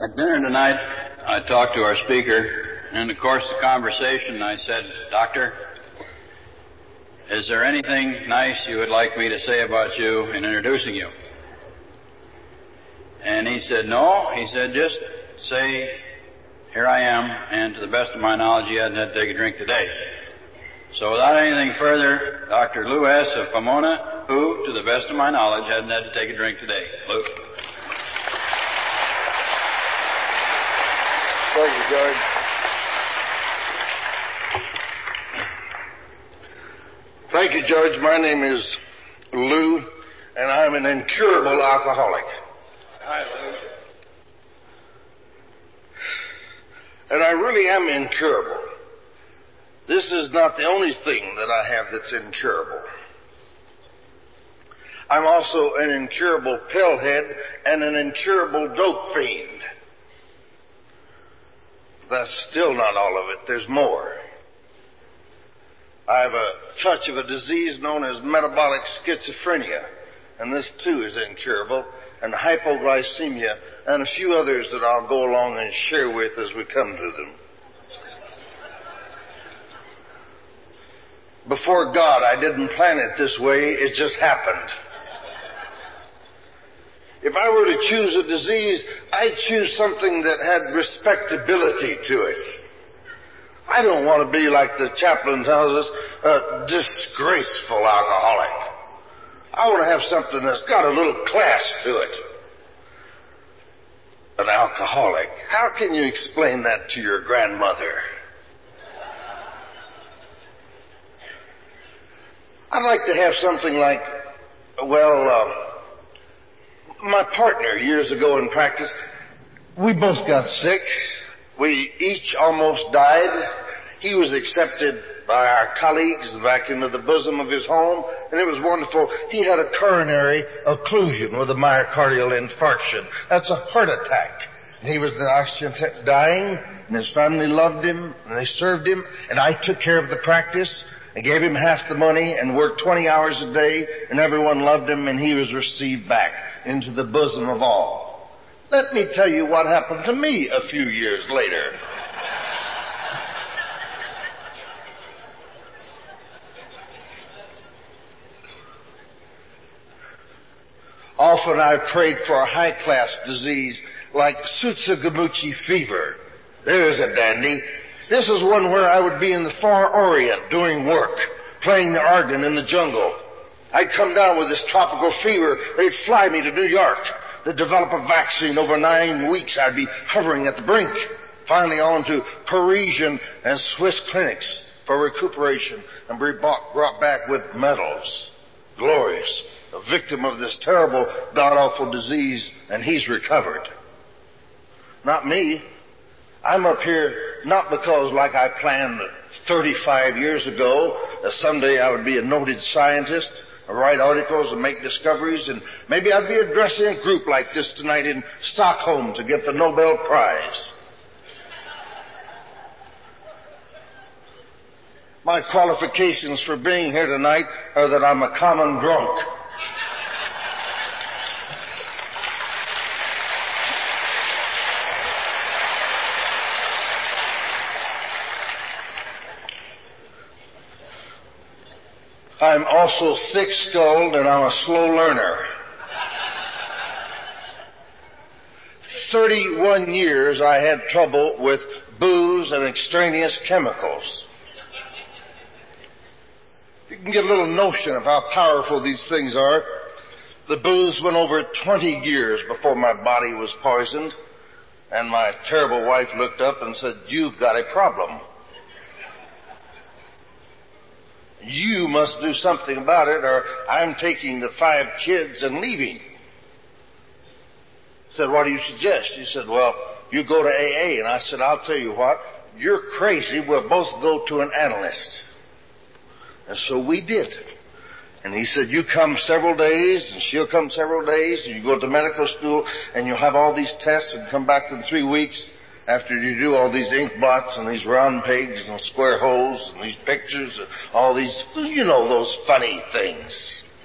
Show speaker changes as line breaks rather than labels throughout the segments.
At dinner tonight, I talked to our speaker, and in the course of the conversation, I said, "Doctor, is there anything nice you would like me to say about you in introducing you?" And he said, "No." He said, "Just say, 'Here I am, and to the best of my knowledge, you hadn't had to take a drink today.'" So without anything further, Dr. Lou S. of Pomona, who, to the best of my knowledge, hadn't had to take a drink today. Lou.
Thank you, George. Thank you, George. My name is Lou, and I'm an incurable alcoholic.
Hi, Lou.
And I really am incurable. This is not the only thing that I have that's incurable. I'm also an incurable pillhead and an incurable dope fiend. That's still not all of it. There's more. I have a touch of a disease known as metabolic schizophrenia, and this too is incurable, and hypoglycemia, and a few others that I'll go along and share with as we come to them. Before God, I didn't plan it this way. It just happened. If I were to choose a disease, I'd choose something that had respectability to it. I don't want to be like the chaplain tells us, a disgraceful alcoholic. I want to have something that's got a little class to it. An alcoholic. How can you explain that to your grandmother? I'd like to have something like, my partner years ago in practice, we both got sick. We each almost died. He was accepted by our colleagues back into the bosom of his home, and it was wonderful. He had a coronary occlusion with a myocardial infarction. That's a heart attack. And he was in the oxygen tank dying, and his family loved him, and they served him, and I took care of the practice and gave him half the money and worked 20 hours a day, and everyone loved him, and he was received back into the bosom of all. Let me tell you what happened to me a few years later. Often I've prayed for a high-class disease like Tsutsugamuchi fever. There's a dandy. This is one where I would be in the far Orient doing work, playing the organ in the jungle. I'd come down with this tropical fever. They'd fly me to New York. They'd develop a vaccine. Over 9 weeks, I'd be hovering at the brink. Finally on to Parisian and Swiss clinics for recuperation and be brought back with medals. Glorious. A victim of this terrible, god-awful disease, and he's recovered. Not me. I'm up here not because, like I planned 35 years ago, that someday I would be a noted scientist, write articles and make discoveries, and maybe I'd be addressing a group like this tonight in Stockholm to get the Nobel Prize. My qualifications for being here tonight are that I'm a common drunk. I'm also thick-skulled, and I'm a slow learner. 31 years I had trouble with booze and extraneous chemicals. You can get a little notion of how powerful these things are. The booze went over 20 years before my body was poisoned, and my terrible wife looked up and said, "You've got a problem. You must do something about it, or I'm taking the 5 kids and leaving." I said, "What do you suggest?" She said, "Well, you go to AA." And I said, "I'll tell you what, you're crazy. We'll both go to an analyst." And so we did. And he said, "You come several days, and she'll come several days, and you go to medical school, and you'll have all these tests and come back in 3 weeks after you do all these ink blots and these round pegs and square holes and these pictures and all these, those funny things.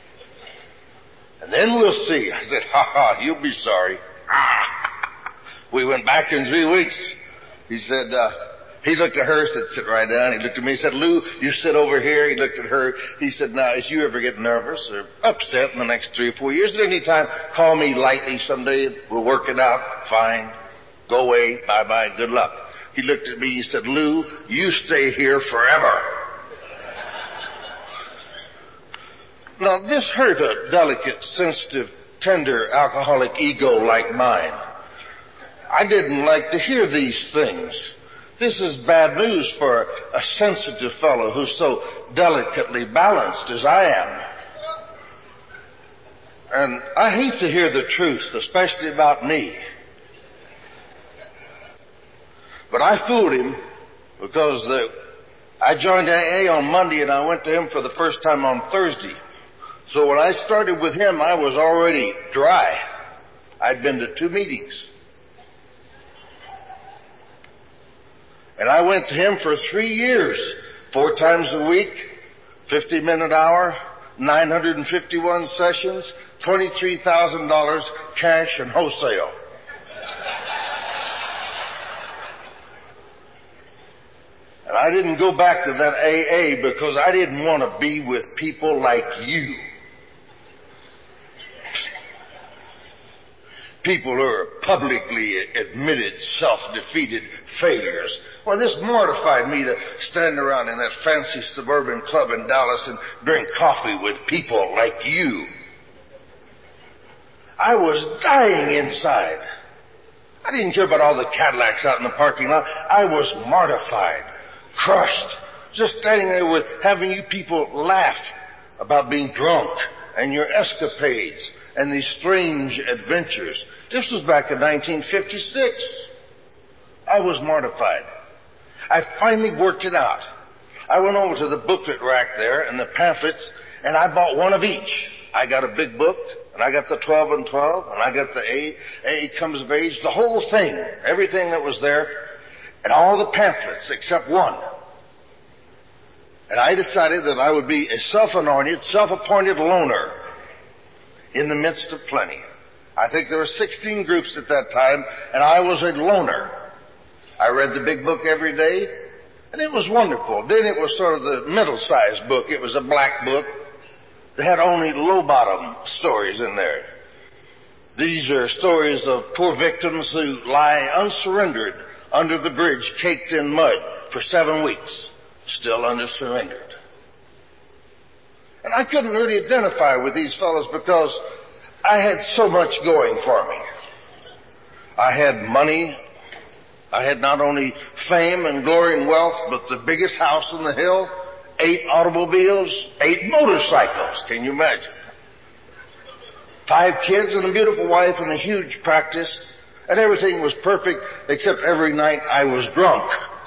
And then we'll see." I said, "Ha ha, you'll be sorry." We went back in 3 weeks. He said, he looked at her, said, sit right down. He looked at me, he said, Lou, you sit over here. He looked at her. He said, now, as you ever get nervous or upset in the next 3 or 4 years, at any time, call me lightly someday. We'll work it out. Fine. Go away. Bye-bye. Good luck. He looked at me. He said, Lou, you stay here forever. Now, this hurt a delicate, sensitive, tender, alcoholic ego like mine. I didn't like to hear these things. This is bad news for a sensitive fellow who's so delicately balanced as I am. And I hate to hear the truth, especially about me. But I fooled him because I joined AA on Monday and I went to him for the first time on Thursday. So when I started with him, I was already dry. I'd been to 2 meetings. And I went to him for 3 years, 4 times a week, 50-minute hour, 951 sessions, $23,000 cash and wholesale. And I didn't go back to that AA because I didn't want to be with people like you. People who are publicly admitted self-defeated failures. Well, this mortified me to stand around in that fancy suburban club in Dallas and drink coffee with people like you. I was dying inside. I didn't care about all the Cadillacs out in the parking lot. I was mortified, crushed, just standing there with having you people laugh about being drunk and your escapades and these strange adventures. This was back in 1956. I was mortified. I finally worked it out. I went over to the booklet rack there and the pamphlets, and I bought one of each. I got a big book, and I got the 12 and 12, and I got the AA Comes of Age, the whole thing, everything that was there, and all the pamphlets except one. And I decided that I would be a self-anointed, self-appointed loner in the midst of plenty. I think there were 16 groups at that time, and I was a loner. I read the big book every day, and it was wonderful. Then it was sort of the middle-sized book. It was a black book that had only low-bottom stories in there. These are stories of poor victims who lie unsurrendered under the bridge, caked in mud for 7 weeks, still unsurrendered. And I couldn't really identify with these fellows because I had so much going for me. I had money. I had not only fame and glory and wealth, but the biggest house on the hill, 8 automobiles, 8 motorcycles. Can you imagine? 5 kids and a beautiful wife and a huge practice, and everything was perfect except every night I was drunk.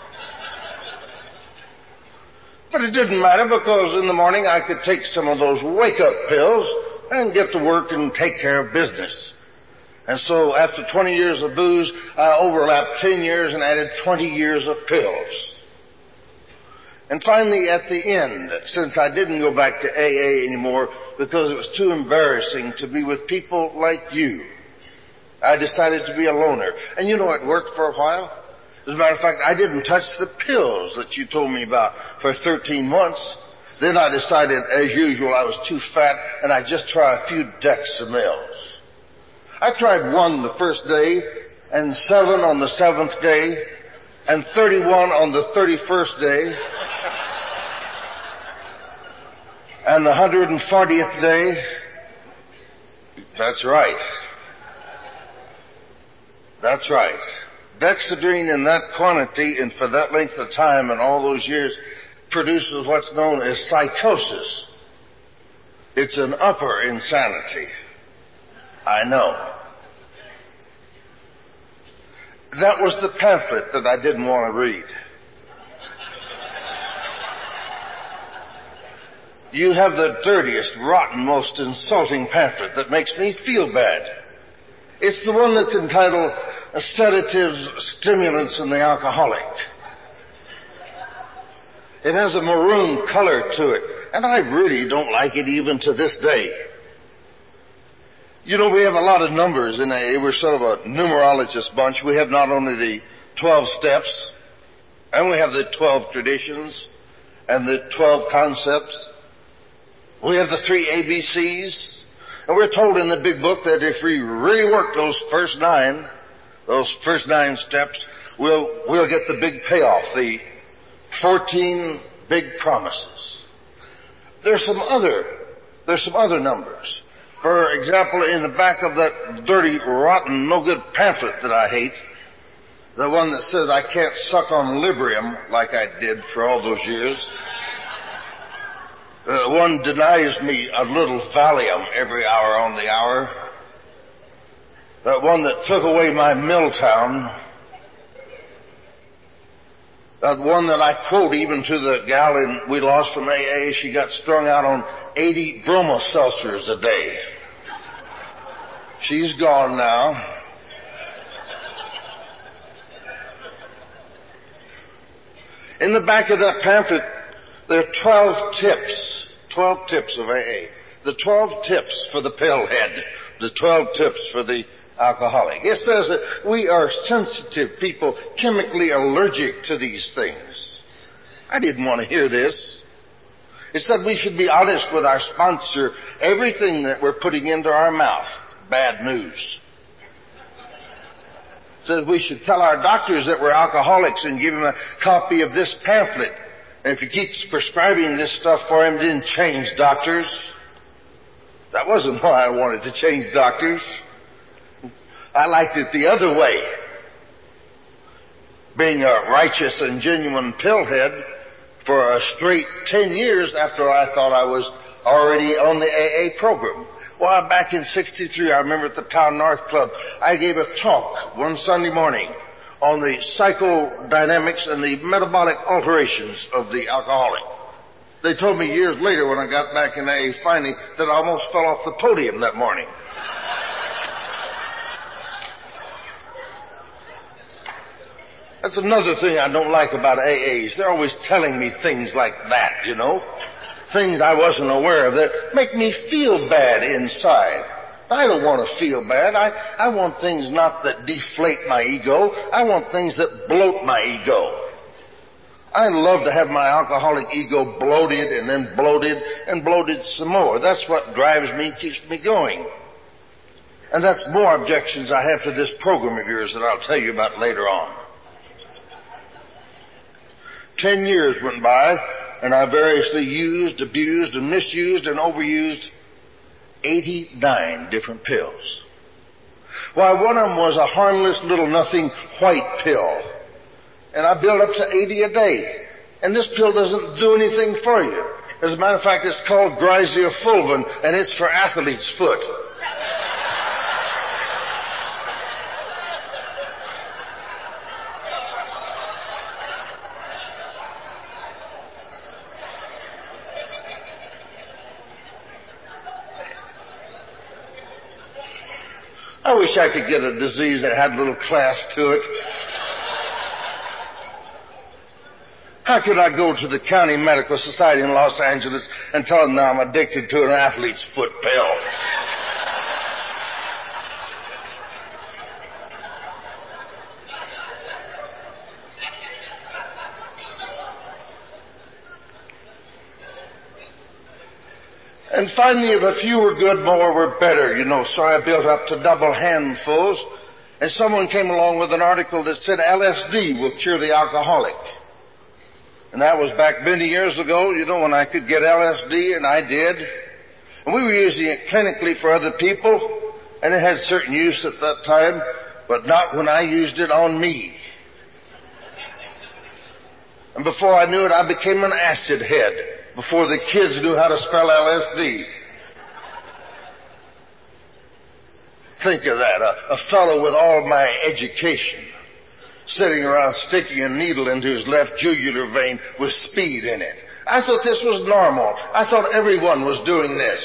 But it didn't matter because in the morning I could take some of those wake-up pills and get to work and take care of business. And so after 20 years of booze, I overlapped 10 years and added 20 years of pills. And finally, at the end, since I didn't go back to AA anymore because it was too embarrassing to be with people like you, I decided to be a loner. And you know, it worked for a while. As a matter of fact, I didn't touch the pills that you told me about for 13 months. Then I decided, as usual, I was too fat, and I'd just try a few Dexamils. I tried 1 the first day, and 7 on the 7th day, and 31 on the 31st day, and the 140th day. That's right. That's right. Dexedrine in that quantity and for that length of time and all those years produces what's known as psychosis. It's an upper insanity. I know. That was the pamphlet that I didn't want to read. You have the dirtiest, rotten, most insulting pamphlet that makes me feel bad. It's the one that's entitled Sedatives, Stimulants, and the Alcoholic. It has a maroon color to it, and I really don't like it even to this day. You know, we have a lot of numbers in AA. We're sort of a numerologist bunch. We have not only the 12 steps, and we have the 12 traditions, and the 12 concepts. We have the 3 ABCs. And we're told in the big book that if we really work those first 9 steps, we'll get the big payoff, the 14 big promises. There's some other numbers. For example, in the back of that dirty, rotten, no-good pamphlet that I hate, the one that says I can't suck on Librium like I did for all those years, one denies me a little Valium every hour on the hour. That one that took away my Milltown. That one that I quote even to the gal we lost from AA. She got strung out on 80 Bromo seltzers a day. She's gone now. In the back of that pamphlet, there are 12 tips of AA. The 12 tips for the pillhead. The 12 tips for the alcoholic. It says that we are sensitive people, chemically allergic to these things. I didn't want to hear this. It said we should be honest with our sponsor. Everything that we're putting into our mouth, bad news. It says we should tell our doctors that we're alcoholics and give them a copy of this pamphlet. And if he keeps prescribing this stuff for him, then change doctors. That wasn't why I wanted to change doctors. I liked it the other way. Being a righteous and genuine pillhead for a straight 10 years after I thought I was already on the AA program. Well, back in '63, I remember at the Town North Club, I gave a talk one Sunday morning on the psychodynamics and the metabolic alterations of the alcoholic. They told me years later when I got back in AA finally that I almost fell off the podium that morning. That's another thing I don't like about AAs. They're always telling me things like that, you know. Things I wasn't aware of that make me feel bad inside. I don't want to feel bad. I want things not that deflate my ego. I want things that bloat my ego. I love to have my alcoholic ego bloated and then bloated and bloated some more. That's what drives me, keeps me going. And that's more objections I have to this program of yours that I'll tell you about later on. 10 years went by, and I variously used, abused, and misused, and overused 89 different pills. Why, one of them was a harmless little nothing white pill. And I built up to 80 a day. And this pill doesn't do anything for you. As a matter of fact, it's called Gryziofulvin, and it's for athlete's foot. I wish I could get a disease that had a little class to it. How could I go to the County Medical Society in Los Angeles and tell them now I'm addicted to an athlete's foot pill? And finally, if a few were good, more were better, you know, so I built up to double handfuls. And someone came along with an article that said LSD will cure the alcoholic. And that was back many years ago, you know, when I could get LSD, and I did. And we were using it clinically for other people, and it had certain use at that time, but not when I used it on me. And before I knew it, I became an acid head, before the kids knew how to spell LSD. Think of that, a fellow with all my education, sitting around sticking a needle into his left jugular vein with speed in it. I thought this was normal. I thought everyone was doing this.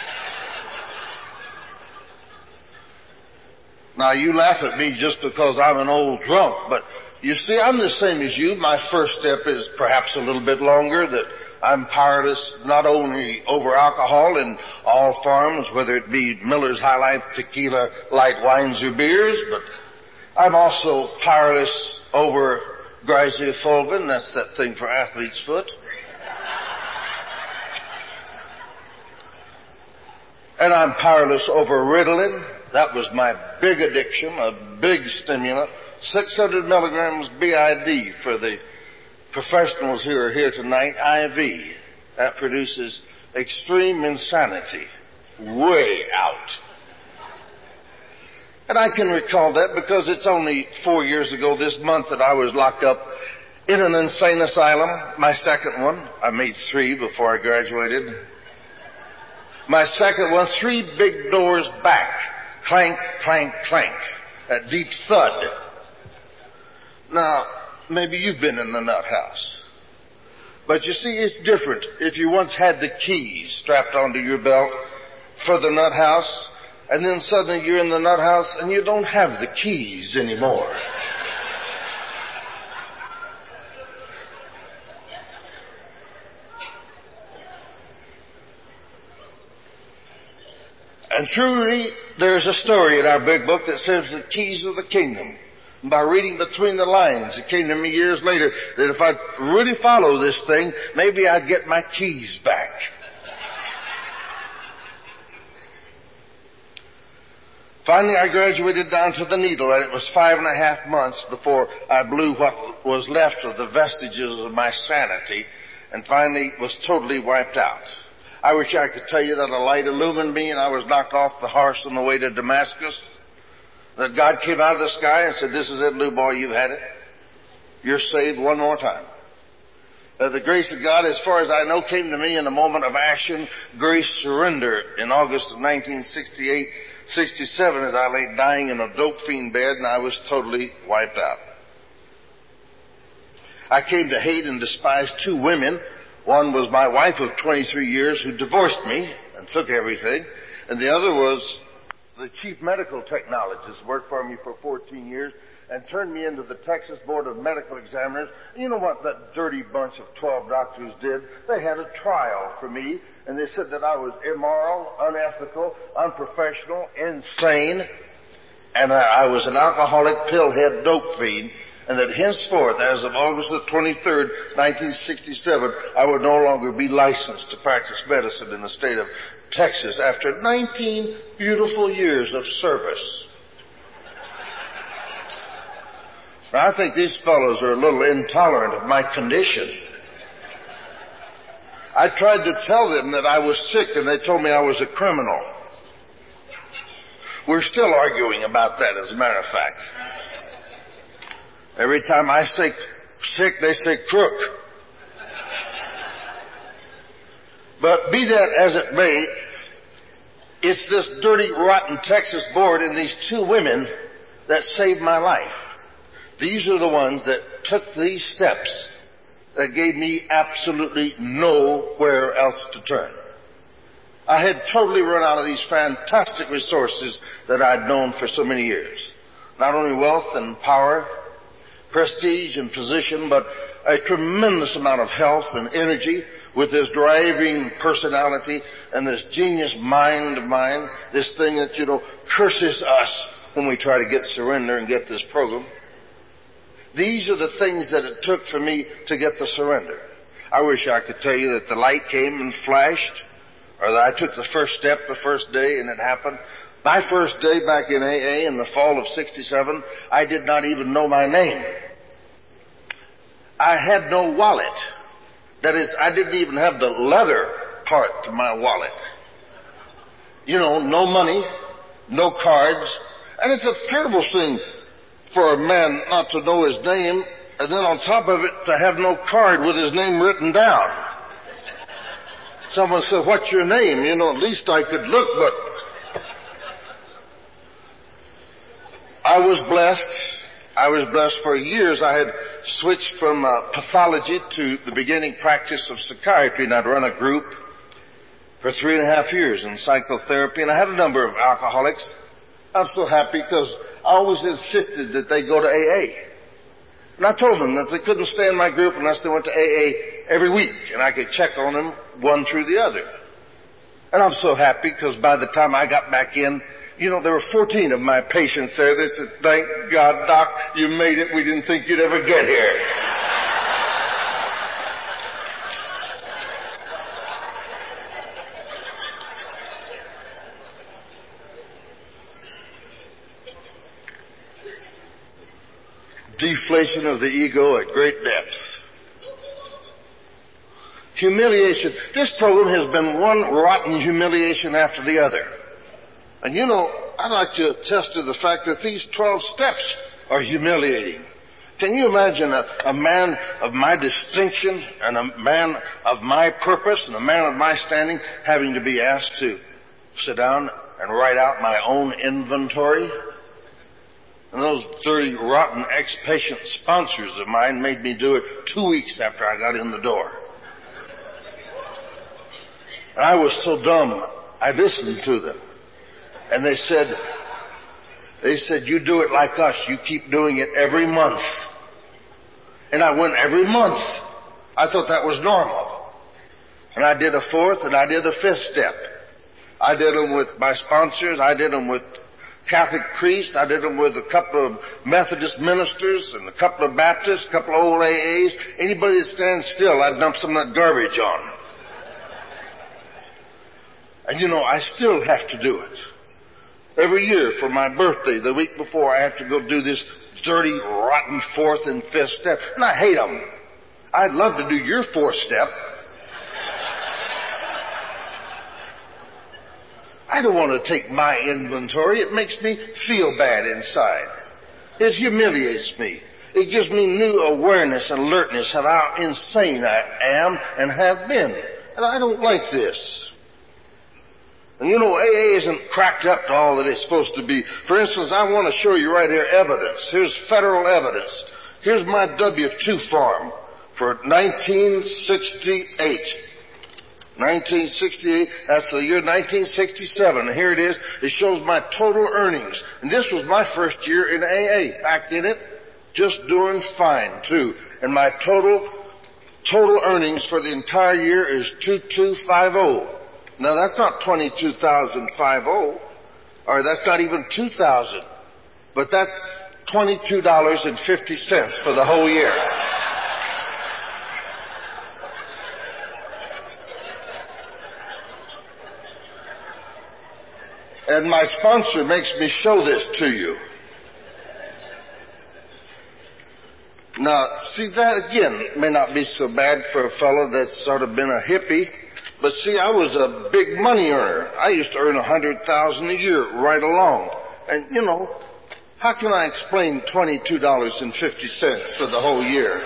Now, you laugh at me just because I'm an old drunk, but you see, I'm the same as you. My first step is perhaps a little bit longer, that I'm powerless not only over alcohol in all forms, whether it be Miller's High Life, tequila, light wines, or beers, but I'm also powerless over Gryzia-Fulvin. That's that thing for athlete's foot. And I'm powerless over Ritalin. That was my big addiction, a big stimulant. 600 milligrams BID for the professionals who are here tonight, IV. That produces extreme insanity. Way out. And I can recall that because it's only 4 years ago this month that I was locked up in an insane asylum. My second one. I made 3 before I graduated. My second one, 3 big doors back. Clank, clank, clank. That deep thud. Now, maybe you've been in the nut house. But you see, it's different. If you once had the keys strapped onto your belt for the nut house, and then suddenly you're in the nut house and you don't have the keys anymore. And truly, there's a story in our big book that says the keys of the kingdom. And by reading between the lines, it came to me years later that if I'd really follow this thing, maybe I'd get my keys back. Finally, I graduated down to the needle, and it was 5.5 months before I blew what was left of the vestiges of my sanity, and finally was totally wiped out. I wish I could tell you that a light illumined me and I was knocked off the horse on the way to Damascus. That God came out of the sky and said, "This is it, little boy, you've had it. You're saved one more time." The grace of God, as far as I know, came to me in a moment of action, grace surrender in August of 1968-67 as I lay dying in a dope fiend bed and I was totally wiped out. I came to hate and despise 2 women. One was my wife of 23 years who divorced me and took everything. And the other was the chief medical technologist, worked for me for 14 years and turned me into the Texas Board of Medical Examiners. And you know what that dirty bunch of 12 doctors did? They had a trial for me, and they said that I was immoral, unethical, unprofessional, insane, and I was an alcoholic, pillhead, dope fiend. And that henceforth, as of August the 23rd, 1967, I would no longer be licensed to practice medicine in the state of Texas after 19 beautiful years of service. Now, I think these fellows are a little intolerant of my condition. I tried to tell them that I was sick, and they told me I was a criminal. We're still arguing about that, as a matter of fact. Every time I say sick, they say crook. But be that as it may, it's this dirty, rotten Texas board and these 2 women that saved my life. These are the ones that took these steps that gave me absolutely nowhere else to turn. I had totally run out of these fantastic resources that I'd known for so many years. Not only wealth and power, prestige and position, but a tremendous amount of health and energy with this driving personality and this genius mind of mine, this thing that, curses us when we try to get surrender and get this program. These are the things that it took for me to get the surrender. I wish I could tell you that the light came and flashed, or that I took the first step the first day and it happened. My first day back in AA in the fall of 67, I did not even know my name. I had no wallet. That is, I didn't even have the leather part to my wallet. No money, no cards. And it's a terrible thing for a man not to know his name, and then on top of it, to have no card with his name written down. Someone said, "What's your name?" At least I could look, but I was blessed for years. I had switched from pathology to the beginning practice of psychiatry, and I'd run a group for 3.5 years in psychotherapy, and I had a number of alcoholics. I'm so happy because I always insisted that they go to AA. And I told them that they couldn't stay in my group unless they went to AA every week, and I could check on them one through the other. And I'm so happy because by the time I got back in, there were 14 of my patients there. They said, "Thank God, Doc, you made it. We didn't think you'd ever get here." Deflation of the ego at great depths. Humiliation. This program has been one rotten humiliation after the other. And I'd like to attest to the fact that these 12 steps are humiliating. Can you imagine a man of my distinction and a man of my purpose and a man of my standing having to be asked to sit down and write out my own inventory? And those 30 rotten ex-patient sponsors of mine made me do it 2 weeks after I got in the door. And I was so dumb, I listened to them. And they said, "You do it like us. You keep doing it every month." And I went every month. I thought that was normal. And I did a 4th and I did a 5th step. I did them with my sponsors. I did them with Catholic priests. I did them with a couple of Methodist ministers and a couple of Baptists, a couple of old AAs. Anybody that stands still, I'd dump some of that garbage on. And I still have to do it. Every year for my birthday, the week before, I have to go do this dirty, rotten 4th and 5th step. And I hate them. I'd love to do your 4th step. I don't want to take my inventory. It makes me feel bad inside. It humiliates me. It gives me new awareness and alertness of how insane I am and have been. And I don't like this. And AA isn't cracked up to all that it's supposed to be. For instance, I want to show you right here evidence. Here's federal evidence. Here's my W-2 form for 1968. 1968, that's the year 1967. And here it is. It shows my total earnings. And this was my first year in AA. Back in it, just doing fine, too. And my total earnings for the entire year is 2250. Now, that's not 22,550, or that's not even 2,000, but that's $22.50 for the whole year. And my sponsor makes me show this to you. Now, see, that again may not be so bad for a fellow that's sort of been a hippie. But see, I was a big money earner. I used to earn $100,000 a year right along. And, how can I explain $22.50 for the whole year?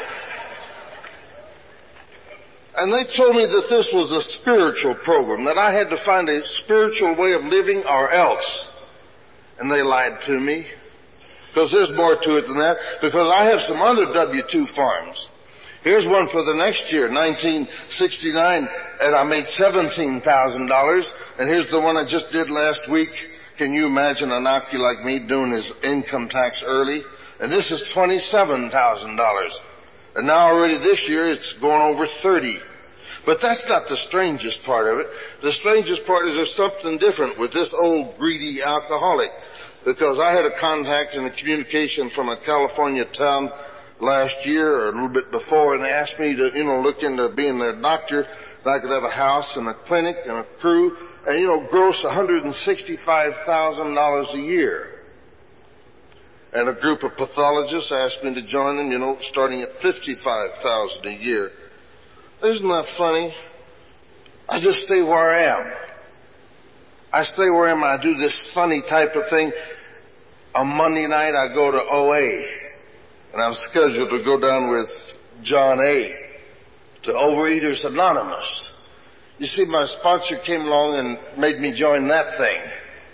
And they told me that this was a spiritual program, that I had to find a spiritual way of living or else. And they lied to me. Because there's more to it than that. Because I have some other W-2 forms. Here's one for the next year, 1969, and I made $17,000. And here's the one I just did last week. Can you imagine a knocky like me doing his income tax early? And this is $27,000. And now already this year it's going over 30. But that's not the strangest part of it. The strangest part is there's something different with this old greedy alcoholic. Because I had a contact and a communication from a California town last year or a little bit before, and they asked me to, look into being their doctor, that I could have a house and a clinic and a crew, and, gross $165,000 a year. And a group of pathologists asked me to join them, starting at $55,000 a year. Isn't that funny? I just stay where I am. I stay where I am. I do this funny type of thing. On Monday night, I go to OA. And I'm scheduled to go down with John A. to Overeaters Anonymous. You see, my sponsor came along and made me join that thing.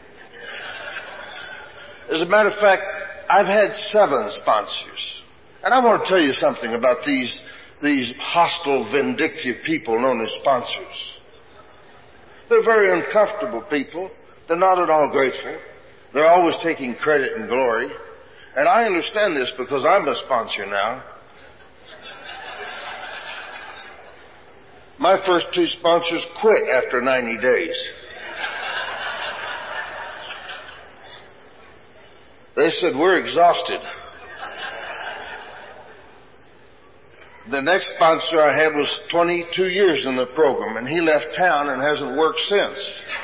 As a matter of fact, I've had 7 sponsors. And I want to tell you something about these hostile, vindictive people known as sponsors. They're very uncomfortable people. They're not at all grateful. They're always taking credit and glory. And I understand this because I'm a sponsor now. My first two sponsors quit after 90 days. They said, we're exhausted. The next sponsor I had was 22 years in the program, and he left town and hasn't worked since.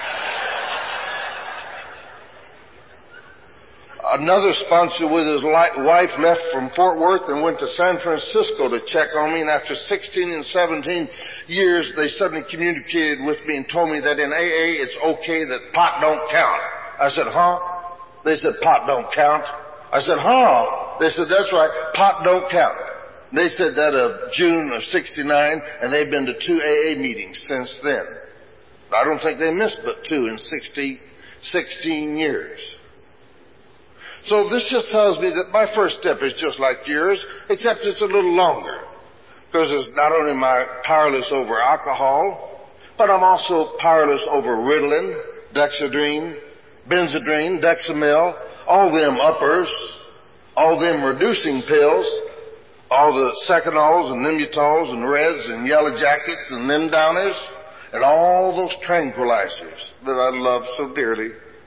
Another sponsor with his wife left from Fort Worth and went to San Francisco to check on me, and after 16 and 17 years, they suddenly communicated with me and told me that in AA it's okay that pot don't count. I said, huh? They said, pot don't count. I said, huh? They said, that's right, pot don't count. They said that of June of 69, and they've been to 2 AA meetings since then. I don't think they missed but 2 in 16 years. So this just tells me that my first step is just like yours, except it's a little longer. Because it's not only am I powerless over alcohol, but I'm also powerless over Ritalin, Dexedrine, Benzedrine, Dexamyl, all them uppers, all them reducing pills, all the Secanols and Nimutols and Reds and Yellow Jackets and them downers, and all those tranquilizers that I love so dearly.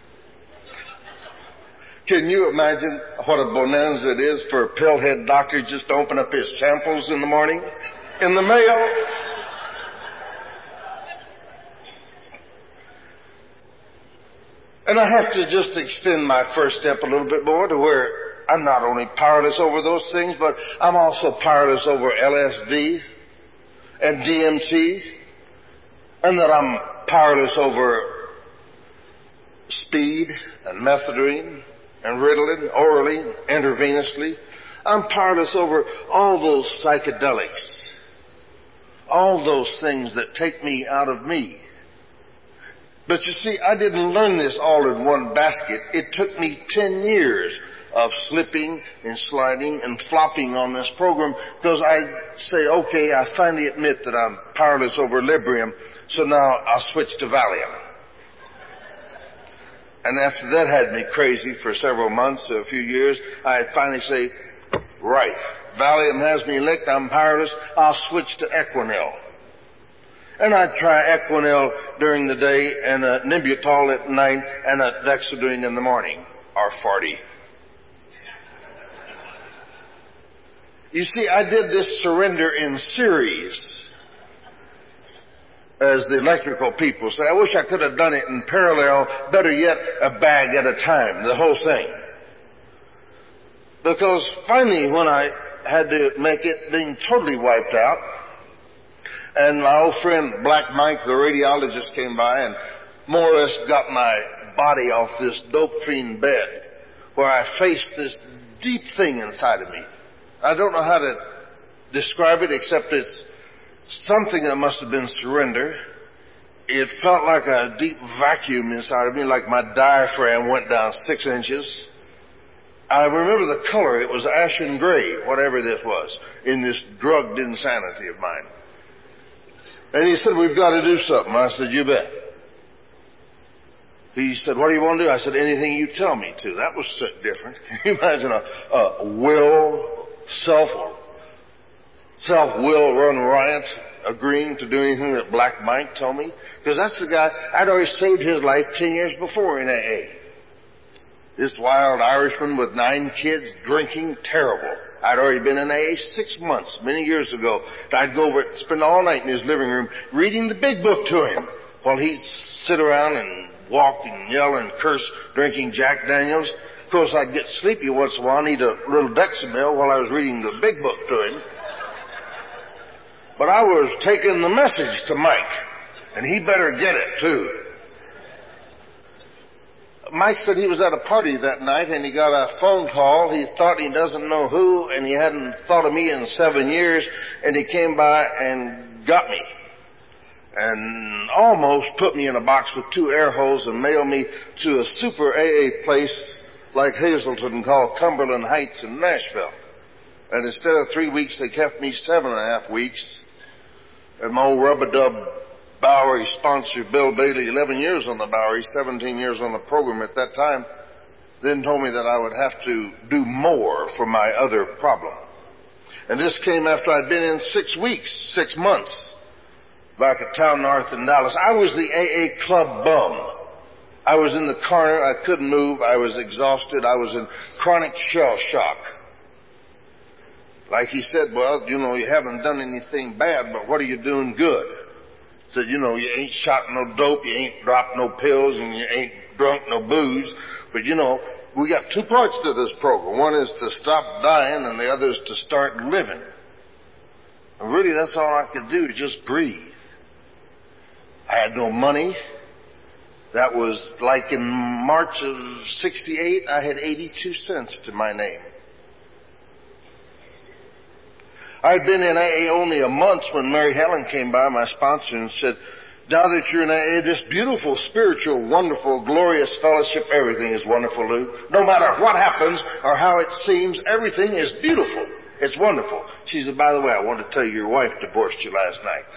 Can you imagine what a bonanza it is for a pillhead doctor just to open up his samples in the morning in the mail? And I have to just extend my first step a little bit more to where I'm not only powerless over those things, but I'm also powerless over LSD and DMT, and that I'm powerless over speed and methadone and Ritalin, orally, intravenously. I'm powerless over all those psychedelics, all those things that take me out of me. But you see, I didn't learn this all in one basket. It took me 10 years of slipping and sliding and flopping on this program because I say, okay, I finally admit that I'm powerless over Librium, so now I'll switch to Valium. And after that had me crazy for several months, a few years, I finally say, right, Valium has me licked, I'm powerless, I'll switch to Equinil. And I'd try Equinil during the day and a Nimutol at night and a Dexedrine in the morning, or 40. You see, I did this surrender in series, as the electrical people say. I wish I could have done it in parallel, better yet, a bag at a time, the whole thing. Because finally, when I had to make it being totally wiped out, and my old friend Black Mike, the radiologist, came by and more or less got my body off this dope fiend bed, where I faced this deep thing inside of me. I don't know how to describe it, except it's something that must have been surrender. It felt like a deep vacuum inside of me, like my diaphragm went down 6 inches. I remember the color. It was ashen gray, whatever this was, in this drugged insanity of mine. And he said, we've got to do something. I said, you bet. He said, what do you want to do? I said, anything you tell me to. That was so different. Can you imagine a will, self-will run riot, agreeing to do anything that Black Mike told me? Because that's the guy, I'd already saved his life 10 years before in AA. This wild Irishman with 9 kids, drinking, terrible. I'd already been in AA 6 months, many years ago. I'd go over and spend all night in his living room reading the big book to him while he'd sit around and walk and yell and curse, drinking Jack Daniels. Of course, I'd get sleepy once in a while, need a little Dexamyl while I was reading the big book to him. But I was taking the message to Mike, and he better get it, too. Mike said he was at a party that night, and he got a phone call. He thought he doesn't know who, and he hadn't thought of me in 7 years, and he came by and got me. And almost put me in a box with 2 air holes and mailed me to a super AA place like Hazleton called Cumberland Heights in Nashville. And instead of 3 weeks, they kept me 7.5 weeks. And my old rub-a-dub Bowery sponsor, Bill Bailey, 11 years on the Bowery, 17 years on the program at that time, then told me that I would have to do more for my other problem. And this came after I'd been in 6 weeks, 6 months. back at Town North in Dallas. I was the AA club bum. I was in the corner. I couldn't move. I was exhausted. I was in chronic shell shock. Like he said, well, you know, you haven't done anything bad, but what are you doing good? Said, you know, you ain't shot no dope, you ain't dropped no pills, and you ain't drunk no booze. But, you know, we got two parts to this program. One is to stop dying, and the other is to start living. And really, that's all I could do, just breathe. I had no money. That was like in March of '68, I had 82 cents to my name. I'd been in AA only a month when Mary Helen came by, my sponsor, and said, now that you're in AA, this beautiful, spiritual, wonderful, glorious fellowship, everything is wonderful, Lou. No matter what happens or how it seems, everything is beautiful. It's wonderful. She said, by the way, I want to tell you your wife divorced you last night.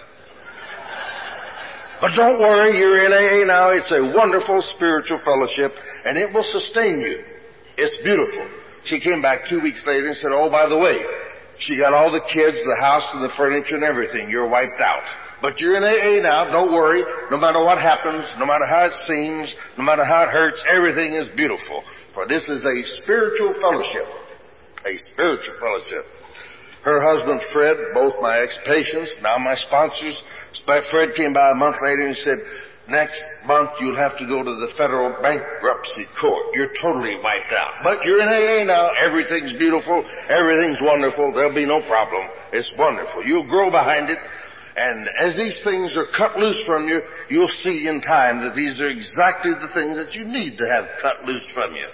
But don't worry, you're in AA now. It's a wonderful spiritual fellowship, and it will sustain you. It's beautiful. She came back 2 weeks later and said, oh, by the way, she got all the kids, the house, and the furniture and everything. You're wiped out. But you're in AA now. Don't worry. No matter what happens, no matter how it seems, no matter how it hurts, everything is beautiful. For this is a spiritual fellowship. A spiritual fellowship. Her husband, Fred, both my ex-patients, now my sponsors. Fred came by a month later and said, next month you'll have to go to the federal bankruptcy court. You're totally wiped out. But you're in AA now. Everything's beautiful. Everything's wonderful. There'll be no problem. It's wonderful. You'll grow behind it. And as these things are cut loose from you, you'll see in time that these are exactly the things that you need to have cut loose from you.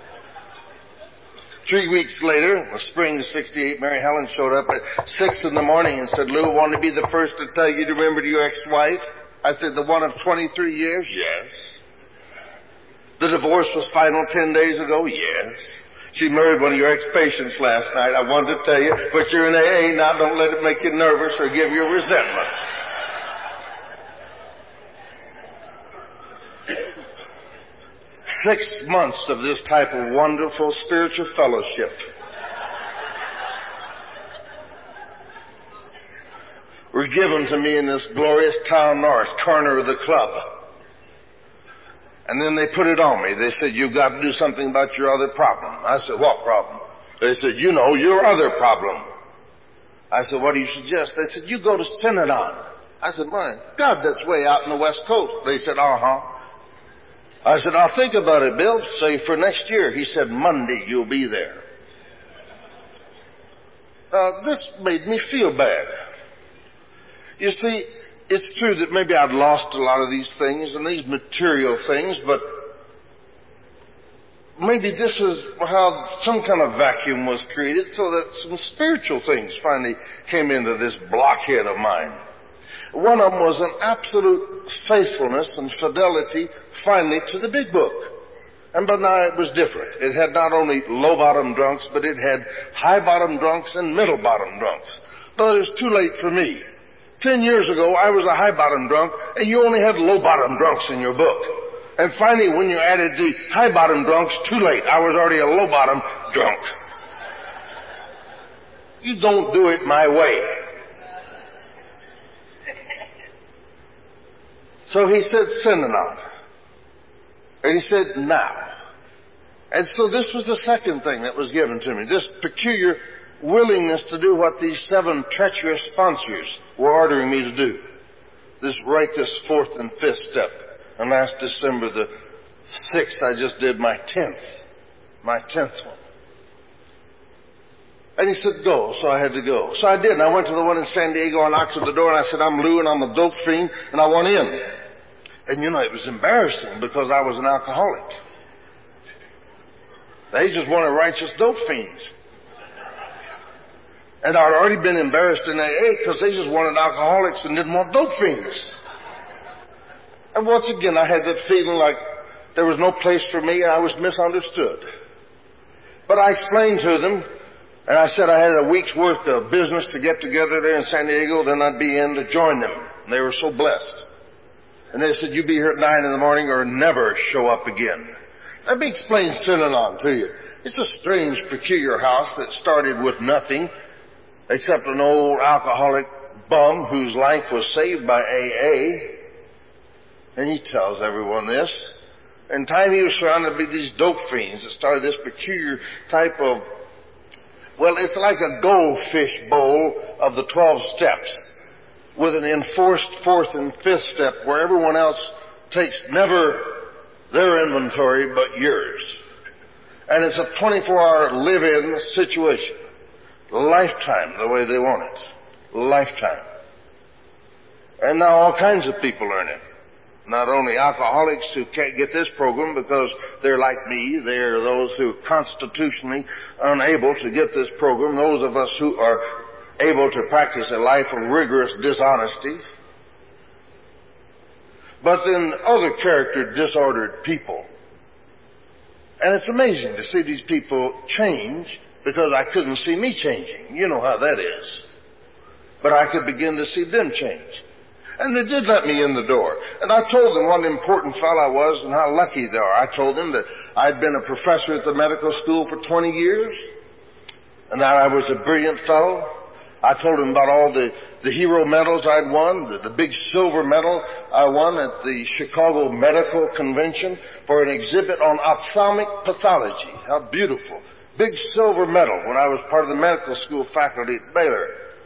3 weeks later, in the spring of '68, Mary Helen showed up at 6 in the morning and said, Lou, I want to be the first to tell you to remember your ex-wife. I said, the one of 23 years? Yes. The divorce was final 10 days ago? Yes. She married one of your ex-patients last night. I wanted to tell you, but you're in AA now. Don't let it make you nervous or give you resentment. Six months of this type of wonderful spiritual fellowship were given to me in this glorious Town North corner of the club. And then they put it on me. They said, you've got to do something about your other problem. I said, what problem? They said, you know, your other problem. I said, what do you suggest? They said, you go to Synanon. I said, my God, that's way out in the West Coast. They said, uh-huh. I said, I'll think about it, Bill. Say for next year. He said, Monday you'll be there. This made me feel bad. You see, it's true that maybe I'd lost a lot of these things and these material things, but maybe this is how some kind of vacuum was created so that some spiritual things finally came into this blockhead of mine. One of them was an absolute faithfulness and fidelity finally to the big book. But now it was different. It had not only low-bottom drunks, but it had high-bottom drunks and middle-bottom drunks. But it was too late for me. 10 years ago, I was a high-bottom drunk, and you only had low-bottom drunks in your book. And finally, when you added the high-bottom drunks, too late. I was already a low-bottom drunk. You don't do it my way. So he said, Synanon. And he said, now. And so this was the second thing that was given to me, this peculiar willingness to do what these 7 treacherous sponsors were ordering me to do. Write this 4th and 5th step. And last December the 6th, I just did my 10th one. And he said, go. So I had to go. So I did. And I went to the one in San Diego and knocked at the door and I said, I'm Lou and I'm a dope fiend and I want in. And you know, it was embarrassing because I was an alcoholic. They just wanted righteous dope fiends. And I'd already been embarrassed in AA because they just wanted alcoholics and didn't want dope fiends. And once again, I had that feeling like there was no place for me and I was misunderstood. But I explained to them, and I said I had a week's worth of business to get together there in San Diego, then I'd be in to join them. And they were so blessed. And they said, you be here at 9 in the morning or never show up again. Let me explain Synanon to you. It's a strange, peculiar house that started with nothing except an old alcoholic bum whose life was saved by AA, and he tells everyone this. In time he was surrounded by these dope fiends that started this peculiar type of, well, it's like a goldfish bowl of the 12 steps with an enforced fourth and fifth step where everyone else takes never their inventory but yours. And it's a 24-hour live-in situation. Lifetime, the way they want it. Lifetime. And now all kinds of people earn it. Not only alcoholics who can't get this program because they're like me, they're those who are constitutionally unable to get this program, those of us who are able to practice a life of rigorous dishonesty. But then other character disordered people. And it's amazing to see these people change because I couldn't see me changing. You know how that is. But I could begin to see them change. And they did let me in the door. And I told them what an important fellow I was and how lucky they are. I told them that I'd been a professor at the medical school for 20 years and that I was a brilliant fellow. I told them about all the hero medals I'd won, the big silver medal I won at the Chicago Medical Convention for an exhibit on ophthalmic pathology. How beautiful. Big silver medal when I was part of the medical school faculty at Baylor.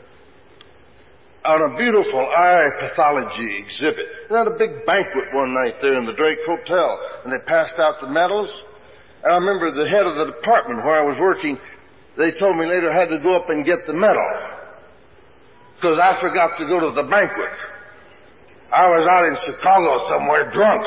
On a beautiful eye pathology exhibit. They had a big banquet one night there in the Drake Hotel, and they passed out the medals. And I remember the head of the department where I was working, they told me later I had to go up and get the medal because I forgot to go to the banquet. I was out in Chicago somewhere drunk.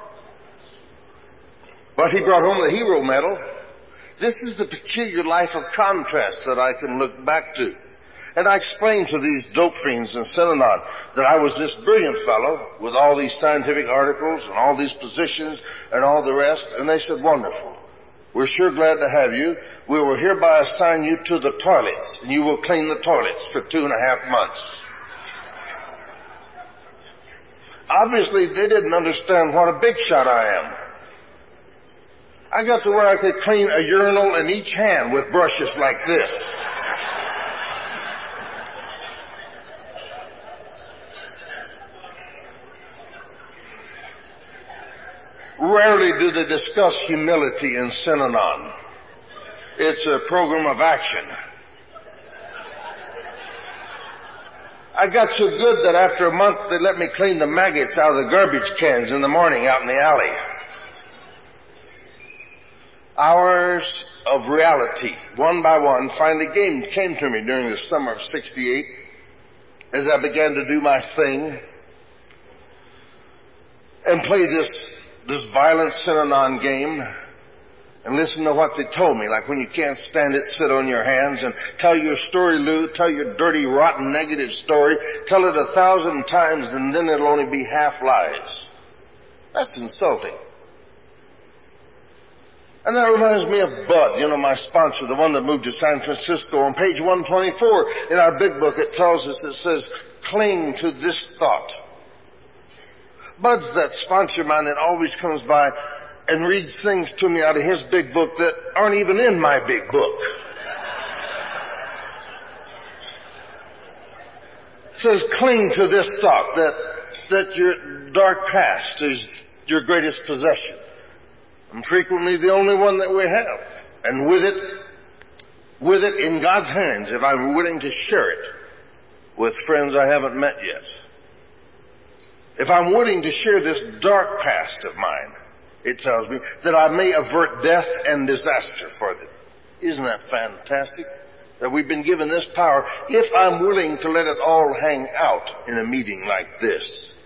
But he brought home the hero medal. This is the peculiar life of contrast that I can look back to. And I explained to these dope fiends in Synanon that I was this brilliant fellow with all these scientific articles and all these positions and all the rest. And they said, wonderful. We're sure glad to have you. We will hereby assign you to the toilets, and you will clean the toilets for 2.5 months. Obviously, they didn't understand what a big shot I am. I got to where I could clean a urinal in each hand with brushes like this. Rarely do they discuss humility in Synanon. It's a program of action. I got so good that after a month they let me clean the maggots out of the garbage cans in the morning out in the alley. Hours of reality, one by one, finally came to me during the summer of '68 as I began to do my thing and play this violent Synanon game and listen to what they told me, like when you can't stand it, sit on your hands and tell your story, Lou, tell your dirty, rotten, negative story, tell it 1,000 times and then it'll only be half lies. That's insulting. And that reminds me of Bud, my sponsor, the one that moved to San Francisco. On page 124 in our big book, it tells us, it says, cling to this thought. Bud's that sponsor of mine that always comes by and reads things to me out of his big book that aren't even in my big book. It says, cling to this thought, that your dark past is your greatest possession. And frequently the only one that we have. And with it in God's hands, if I'm willing to share it with friends I haven't met yet. If I'm willing to share this dark past of mine, it tells me, that I may avert death and disaster for them. Isn't that fantastic? That we've been given this power if I'm willing to let it all hang out in a meeting like this.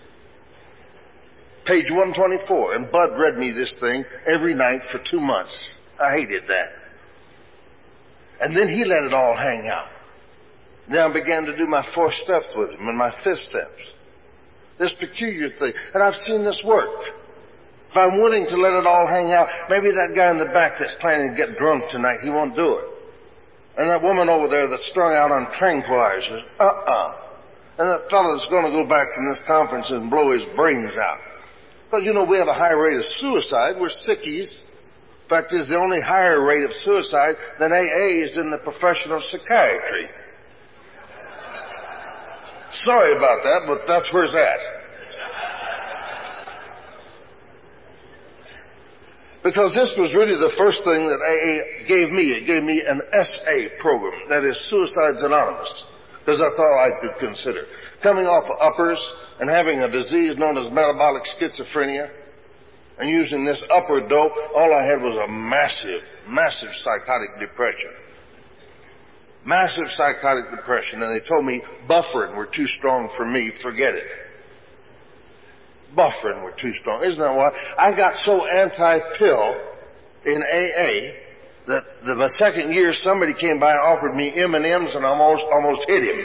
Page 124, and Bud read me this thing every night for 2 months. I hated that. And then he let it all hang out. Then I began to do my 4 steps with him and my 5th steps. This peculiar thing. And I've seen this work. If I'm willing to let it all hang out, maybe that guy in the back that's planning to get drunk tonight, he won't do it. And that woman over there that's strung out on tranquilizers, And that fellow that's going to go back from this conference and blow his brains out. Because, we have a high rate of suicide. We're sickies. In fact, there's the only higher rate of suicide than AA is in the profession of psychiatry. Sorry about that, but that's where it's at. Because this was really the first thing that AA gave me. It gave me an SA program, that is Suicides Anonymous, because that's all I could consider. Coming off of uppers and having a disease known as metabolic schizophrenia, and using this upper dope, all I had was a massive psychotic depression. Massive psychotic depression, and they told me Bufferin were too strong for me, forget it. Bufferin were too strong. Isn't that why? I got so anti-pill in AA that the second year somebody came by and offered me M&Ms and I almost hit him.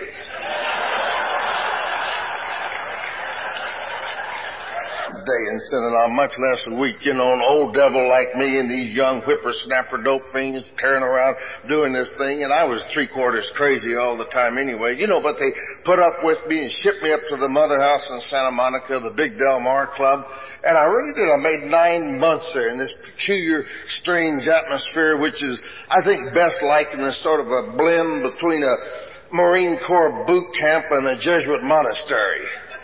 Day in Synanon, much less a week. You know, an old devil like me and these young whippersnapper dope fiends tearing around doing this thing, and I was three-quarters crazy all the time anyway. You know, but they put up with me and shipped me up to the Mother House in Santa Monica, the Big Del Mar Club, and I really did. I made 9 months there in this peculiar, strange atmosphere, which is, I think, best likened as sort of a blend between a Marine Corps boot camp and a Jesuit monastery.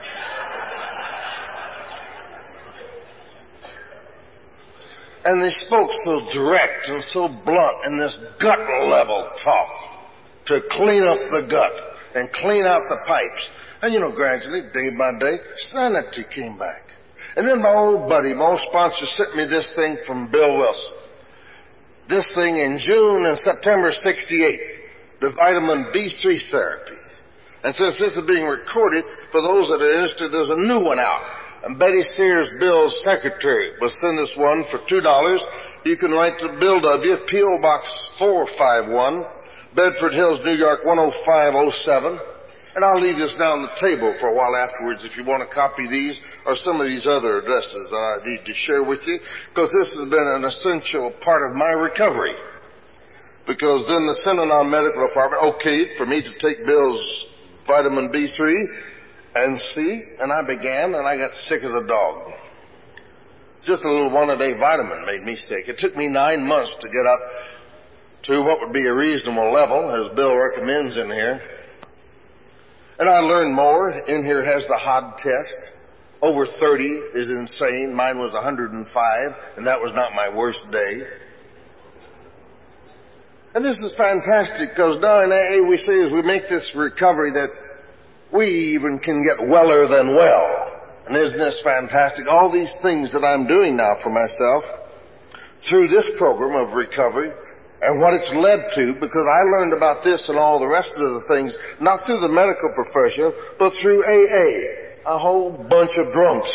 And they spoke so direct and so blunt in this gut-level talk to clean up the gut and clean out the pipes. And, you know, gradually, day by day, sanity came back. And then my old buddy, my old sponsor, sent me this thing from Bill Wilson. This thing in June and September '68, the vitamin B3 therapy. And since this is being recorded, for those that are interested, there's a new one out. And Betty Sears, Bill's secretary, will send us one for $2. You can write to Bill W., P.O. Box 451, Bedford Hills, New York 10507. And I'll leave this down the table for a while afterwards if you want to copy these or some of these other addresses that I need to share with you, because this has been an essential part of my recovery. Because then the Synanon Medical Department okayed for me to take Bill's vitamin B3 and C, and I began, and I got sick as a dog. Just a little one-a-day vitamin made me sick. It took me 9 months to get up to what would be a reasonable level, as Bill recommends in here. And I learned more. In here has the Hod test. Over 30 is insane. Mine was 105, and that was not my worst day. And this is fantastic, because now in AA we say as we make this recovery that we even can get weller than well. And isn't this fantastic? All these things that I'm doing now for myself through this program of recovery and what it's led to, because I learned about this and all the rest of the things, not through the medical profession, but through AA, a whole bunch of drunks.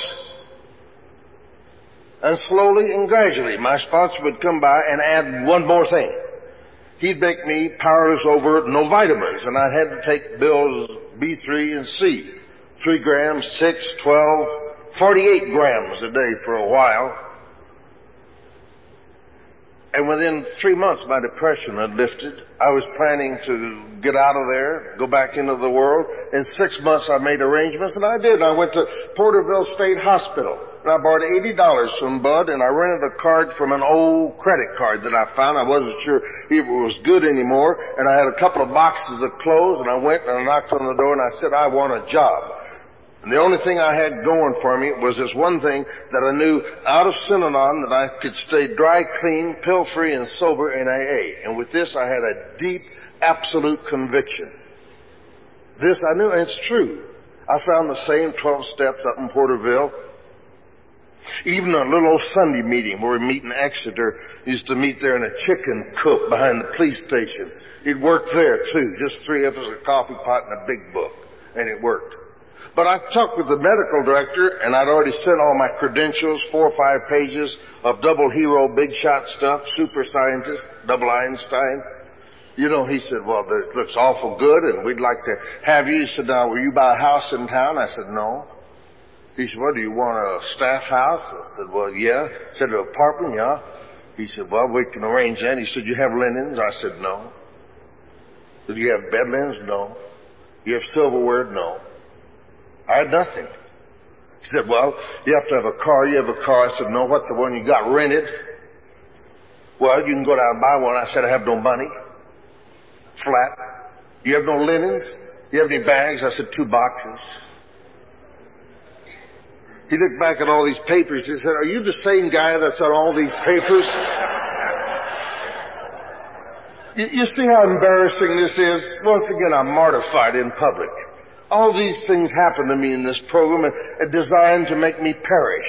And slowly and gradually, my sponsor would come by and add one more thing. He'd make me powerless over no vitamins, and I had to take Bill's B3 and C. 3 grams, 6, 12, 48 grams a day for a while. And within 3 months, my depression had lifted. I was planning to get out of there, go back into the world. In 6 months, I made arrangements, and I did. I went to Porterville State Hospital. And I borrowed $80 from Bud, and I rented a card from an old credit card that I found. I wasn't sure if it was good anymore, and I had a couple of boxes of clothes, and I went and I knocked on the door, and I said, I want a job. And the only thing I had going for me was this one thing that I knew out of Synanon, that I could stay dry, clean, pill-free, and sober in AA. And with this, I had a deep, absolute conviction. This I knew, and it's true. I found the same 12 steps up in Porterville. Even a little old Sunday meeting where we meet in Exeter, used to meet there in a chicken coop behind the police station. It worked there too, just 3 of us, a coffee pot and a big book, and it worked. But I talked with the medical director, and I'd already sent all my credentials, 4 or 5 pages of double hero, big shot stuff, super scientist, double Einstein. You know, he said, well, it looks awful good, and we'd like to have you. He said, now, will you buy a house in town? I said, no. He said, well, do you want a staff house? I said, well, yeah. He said, an apartment? Yeah. He said, well, we can arrange that. He said, you have linens? I said, no. Did you have bed linens? No. You have silverware? No. I had nothing. He said, well, you have to have a car. You have a car. I said, no. What, the one you got rented? Well, you can go down and buy one. I said, I have no money. Flat. You have no linens? You have any bags? I said, 2 boxes. He looked back at all these papers. He said, are you the same guy that's on all these papers? You see how embarrassing this is? Once again, I'm mortified in public. All these things happen to me in this program and designed to make me perish.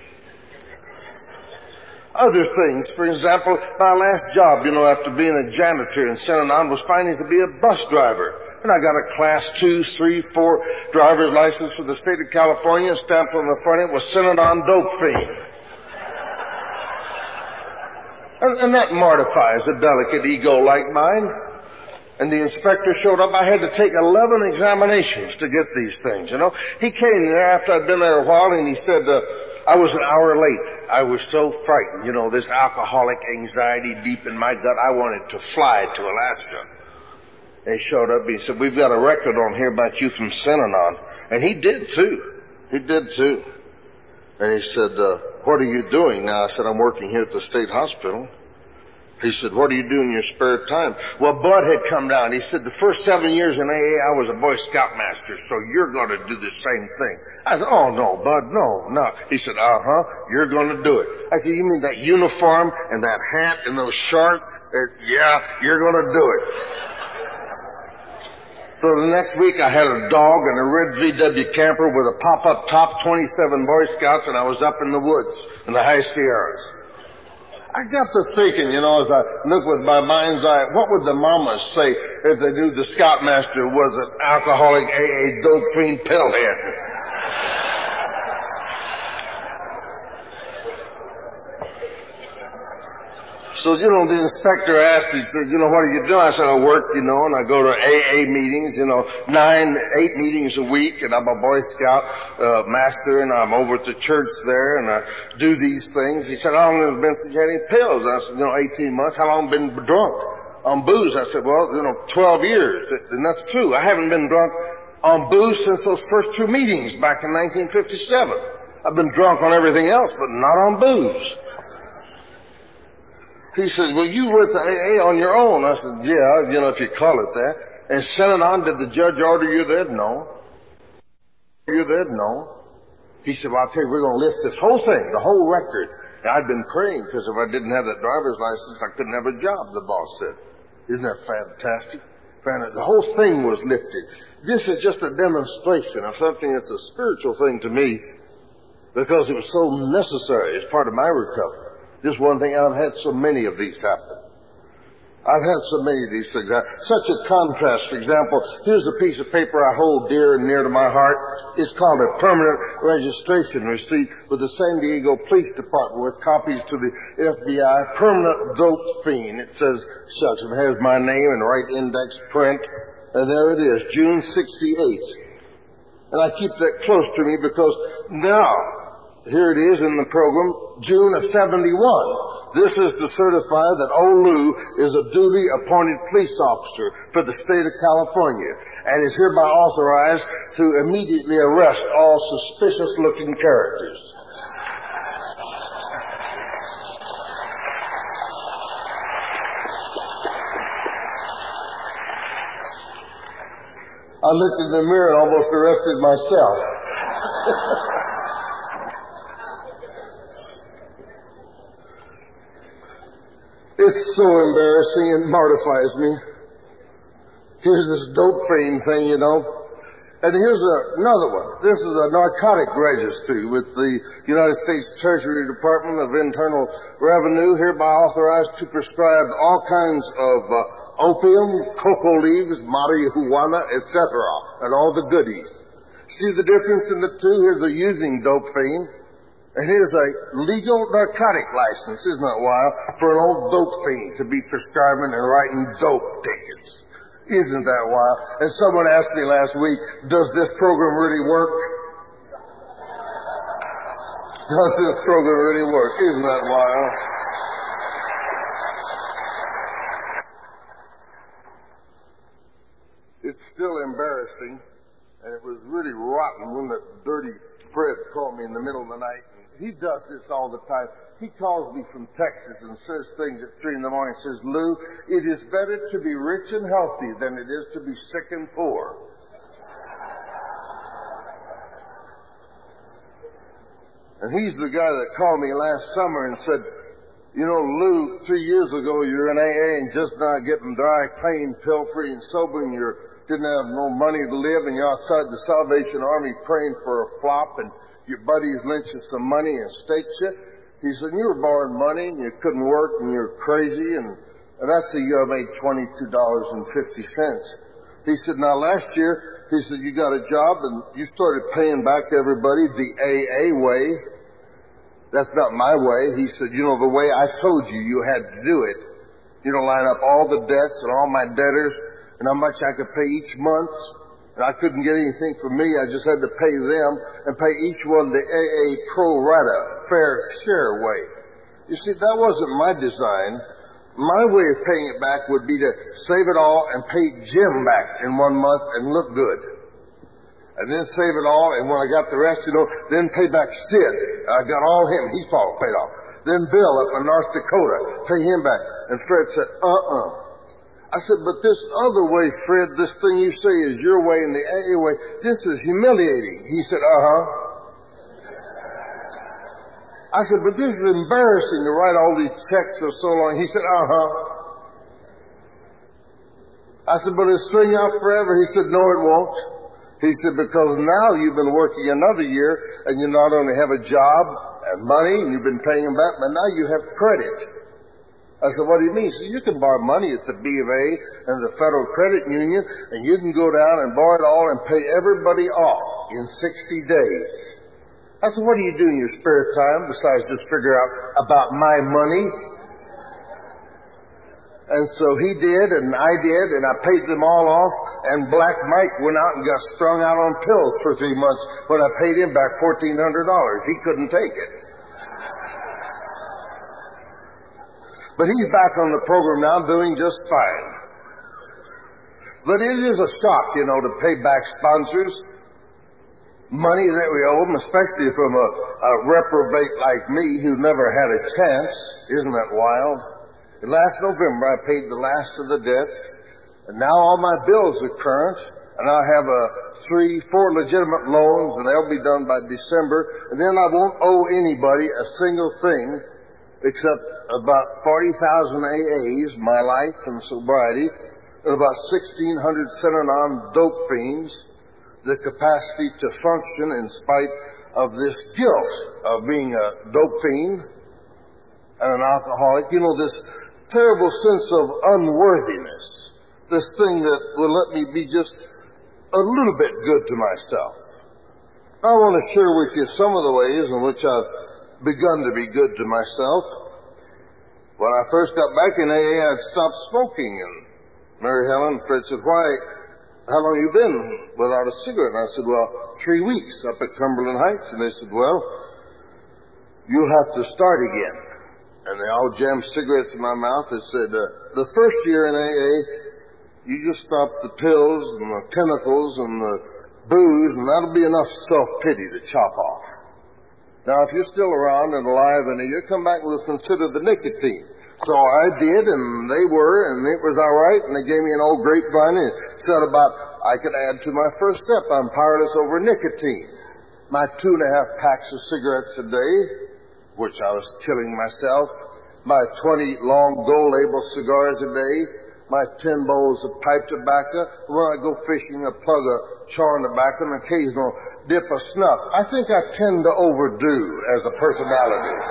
Other things, for example, my last job, after being a janitor in Synanon was finding to be a bus driver. And I got a Class 2, 3, 4 driver's license for the state of California, stamped on the front end was Synanon Dope Fiend. And that mortifies a delicate ego like mine. And the inspector showed up. I had to take 11 examinations to get these things, He came there after I'd been there a while, and he said, I was an hour late. I was so frightened, this alcoholic anxiety deep in my gut. I wanted to fly to Alaska. And he showed up. He said, we've got a record on here about you from Synanon. And he did, too. And he said, what are you doing now? I said, I'm working here at the state hospital. He said, what do you do in your spare time? Well, Bud had come down. He said, the first 7 years in AA, I was a Boy Scout master, so you're going to do the same thing. I said, oh, no, Bud, no. He said, you're going to do it. I said, you mean that uniform and that hat and those shorts? Yeah, you're going to do it. So the next week I had a dog and a red VW camper with a pop-up top, 27 Boy Scouts, and I was up in the woods in the high Sierras. I got to thinking, as I look with my mind's eye, what would the mamas say if they knew the Scoutmaster was an alcoholic AA dope fiend pillhead? So, the inspector asked, he said, what are you doing? I said, I work, and I go to AA meetings, 8 meetings a week, and I'm a Boy Scout master, and I'm over at the church there, and I do these things. He said, how long have you been since you had any pills? I said, 18 months. How long have you been drunk on booze? I said, well, 12 years. And that's true. I haven't been drunk on booze since those first 2 meetings back in 1957. I've been drunk on everything else, but not on booze. He said, well, you went to AA on your own. I said, yeah, if you call it that. And Synanon, did the judge order you there? No. You there? No. He said, well, I'll tell you, we're going to lift this whole thing, the whole record. And I'd been praying, because if I didn't have that driver's license, I couldn't have a job, the boss said. Isn't that fantastic? The whole thing was lifted. This is just a demonstration of something that's a spiritual thing to me, because it was so necessary as part of my recovery. Just one thing, I've had so many of these happen. I've had so many of these things. Such a contrast, for example, here's a piece of paper I hold dear and near to my heart. It's called a permanent registration receipt with the San Diego Police Department with copies to the FBI, permanent dope fiend. It says, shucks, it has my name in right index print. And there it is, June 68. And I keep that close to me because now, here it is in the program, June of 71. This is to certify that old Lou is a duly appointed police officer for the state of California and is hereby authorized to immediately arrest all suspicious-looking characters. I looked in the mirror and almost arrested myself. It's so embarrassing, it mortifies me. Here's this dope fiend thing, And here's another one. This is a narcotic registry with the United States Treasury Department of Internal Revenue, hereby authorized to prescribe all kinds of opium, cocoa leaves, marijuana, etc., and all the goodies. See the difference in the two? Here's a using dope fiend. And here's a legal narcotic license, isn't that wild, for an old dope fiend to be prescribing and writing dope tickets. Isn't that wild? And someone asked me last week, does this program really work? Does this program really work? Isn't that wild? It's still embarrassing, and it was really rotten when that dirty Fred called me in the middle of the night. He does this all the time. He calls me from Texas and says things at 3 in the morning. He says, Lou, it is better to be rich and healthy than it is to be sick and poor. And he's the guy that called me last summer and said, you know, Lou, 3 years ago you're in AA and just now getting dry, clean, pill-free, and sober, and you didn't have no money to live, and you're outside the Salvation Army praying for a flop, and your buddies lent you some money and staked you. He said, you were borrowing money, and you couldn't work, and you're crazy, and that's the year I made $22.50. He said, now last year, he said, you got a job and you started paying back everybody the AA way. That's not my way. He said, you know, the way I told you, you had to do it. You know, line up all the debts and all my debtors and how much I could pay each month. And I couldn't get anything from me. I just had to pay them and pay each one the AA pro rata, fair share way. You see, that wasn't my design. My way of paying it back would be to save it all and pay Jim back in 1 month and look good. And then save it all, and when I got the rest, you know, then pay back Sid. I got all him. He's all paid off. Then Bill up in North Dakota, pay him back. And Fred said, I said, but this other way, Fred, this thing you say is your way and the AA way, this is humiliating. He said, I said, but this is embarrassing to write all these checks for so long. He said, I said, but it'll string out forever. He said, no, it won't. He said, because now you've been working another year, and you not only have a job and money, and you've been paying them back, but now you have credit. I said, what do you mean? He said, you can borrow money at the B of A and the Federal Credit Union, and you can go down and borrow it all and pay everybody off in 60 days. I said, what do you do in your spare time besides just figure out about my money? And so he did, and I did, and I paid them all off, and Black Mike went out and got strung out on pills for 3 months when I paid him back $1,400. He couldn't take it. But he's back on the program now doing just fine. But it is a shock, you know, to pay back sponsors money that we owe them, especially from a reprobate like me who never had a chance. Isn't that wild? And last November, I paid the last of the debts, and now all my bills are current, and I have 3-4 legitimate loans, and they'll be done by December, and then I won't owe anybody a single thing except about 40,000 AAs, my life and sobriety, and about 1,600 Synanon dope fiends, the capacity to function in spite of this guilt of being a dope fiend and an alcoholic. You know, this terrible sense of unworthiness, this thing that will let me be just a little bit good to myself. I want to share with you some of the ways in which I've begun to be good to myself. When I first got back in AA, I'd stopped smoking, and Mary Helen and Fred said, how long you been without a cigarette? And I said, well, 3 weeks up at Cumberland Heights. And they said, well, you'll have to start again. And they all jammed cigarettes in my mouth. They said, the first year in AA, you just stop the pills and the chemicals and the booze, and that'll be enough self-pity to chop off. Now, if you're still around and alive in a year, come back and we'll consider the nicotine. So I did, and they were, and it was all right, and they gave me an old grapevine and said about I could add to my first step. I'm powerless over nicotine. My 2.5 packs of cigarettes a day, which I was killing myself, my 20 long Gold Label cigars a day, my 10 bowls of pipe tobacco. When I go fishing, I plug a chawing tobacco and an occasional dip of snuff. I think I tend to overdo as a personality.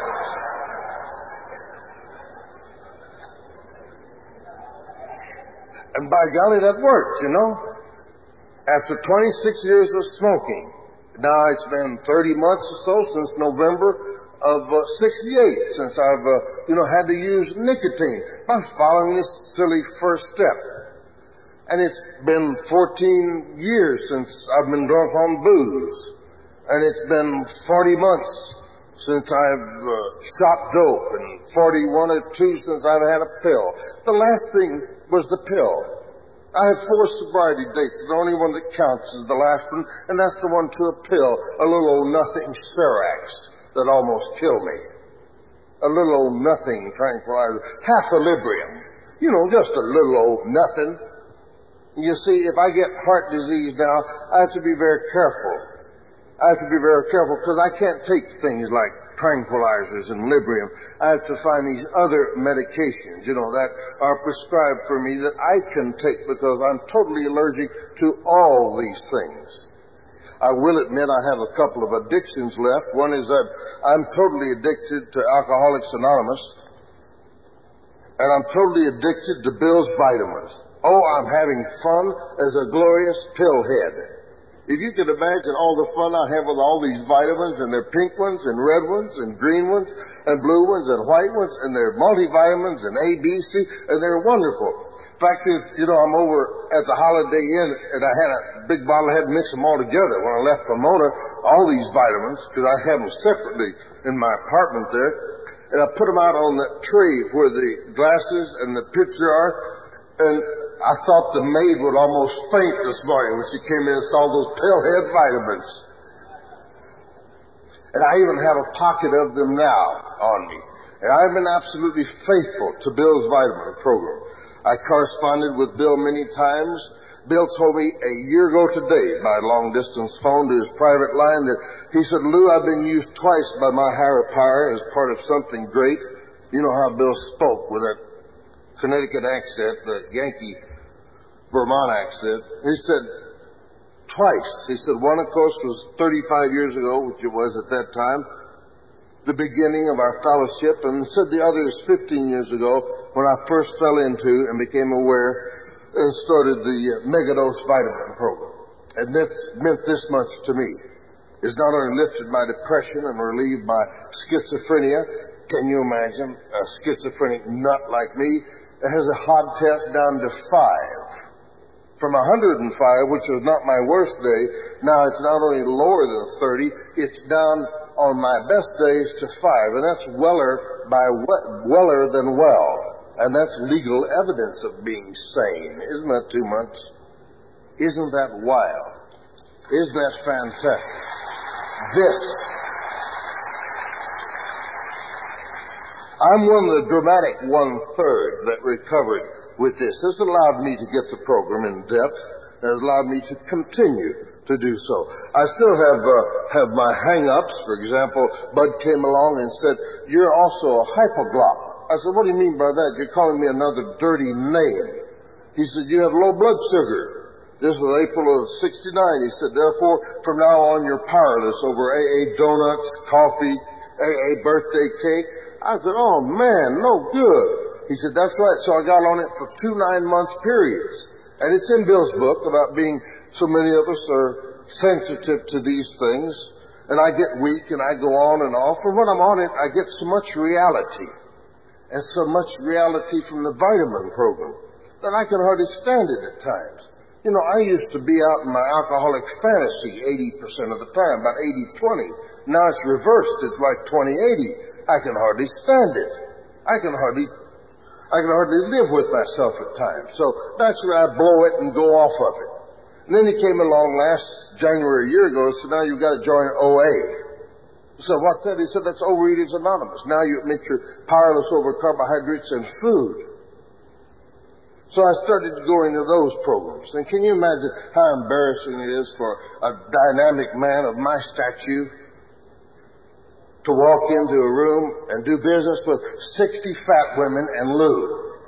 And by golly, that worked, you know. After 26 years of smoking, now it's been 30 months or so since November of 68, since I've, had to use nicotine. I was following this silly first step. And it's been 14 years since I've been drunk on booze. And it's been 40 months since I've shot dope, and 41 or 2 since I've had a pill. The last thing was the pill. I have 4 sobriety dates. The only one that counts is the last one, and that's the one to a pill, a little old nothing Serax that almost killed me. A little old nothing tranquilizer, half a Librium. You know, just a little old nothing. You see, if I get heart disease now, I have to be very careful. I have to be very careful because I can't take things like tranquilizers and Librium. I have to find these other medications, that are prescribed for me that I can take because I'm totally allergic to all these things. I will admit I have a couple of addictions left. One is that I'm totally addicted to Alcoholics Anonymous, and I'm totally addicted to Bill's vitamins. Oh, I'm having fun as a glorious pillhead. If you could imagine all the fun I have with all these vitamins, and they're pink ones and red ones and green ones and blue ones and white ones, and they're multivitamins and A, B, C, and they're wonderful. Fact is, I'm over at the Holiday Inn, and I had a big bottle. I had to mix them all together when I left Pomona, all these vitamins, because I have them separately in my apartment there, and I put them out on that tray where the glasses and the pitcher are, and I thought the maid would almost faint this morning when she came in and saw those pillhead vitamins. And I even have a pocket of them now on me. And I've been absolutely faithful to Bill's vitamin program. I corresponded with Bill many times. Bill told me a year ago today by long-distance phone to his private line that he said, Lou, I've been used twice by my higher power as part of something great. You know how Bill spoke with that Connecticut accent, the Yankee Vermont accent. He said, twice. He said, one, of course, was 35 years ago, which it was at that time, the beginning of our fellowship, and said the other is 15 years ago when I first fell into and became aware and started the Megadose vitamin program. And that's meant this much to me. It's not only lifted my depression and relieved my schizophrenia. Can you imagine a schizophrenic nut like me that has a hod test down to 5? From 105, which was not my worst day, now it's not only lower than 30, it's down on my best days to 5, and that's weller than well. And that's legal evidence of being sane. Isn't that too much? Isn't that wild? Isn't that fantastic? I'm one of the dramatic 1/3 that recovered with this. This allowed me to get the program in depth, and has allowed me to continue to do so. I still have my hang-ups. For example, Bud came along and said, you're also a hypoglot. I said, what do you mean by that? You're calling me another dirty name. He said, you have low blood sugar. This was April of 69. He said, therefore, from now on, you're powerless over AA donuts, coffee, AA birthday cake. I said, oh, man, no good. He said, that's right. So I got on it for 2 9-month periods. And it's in Bill's book about being so many of us are sensitive to these things. And I get weak and I go on and off. And when I'm on it, I get so much reality. And so much reality from the vitamin program that I can hardly stand it at times. I used to be out in my alcoholic fantasy 80% of the time, about 80-20. Now it's reversed. It's like 20-80. I can hardly stand it. I can hardly live with myself at times. So that's where I blow it and go off of it. And then he came along last January a year ago and said, now you've got to join OA. So what's that? He said, that's Overeaters Anonymous. Now you admit you're powerless over carbohydrates and food. So I started going to those programs. And can you imagine how embarrassing it is for a dynamic man of my stature to walk into a room and do business with 60 fat women and Lou?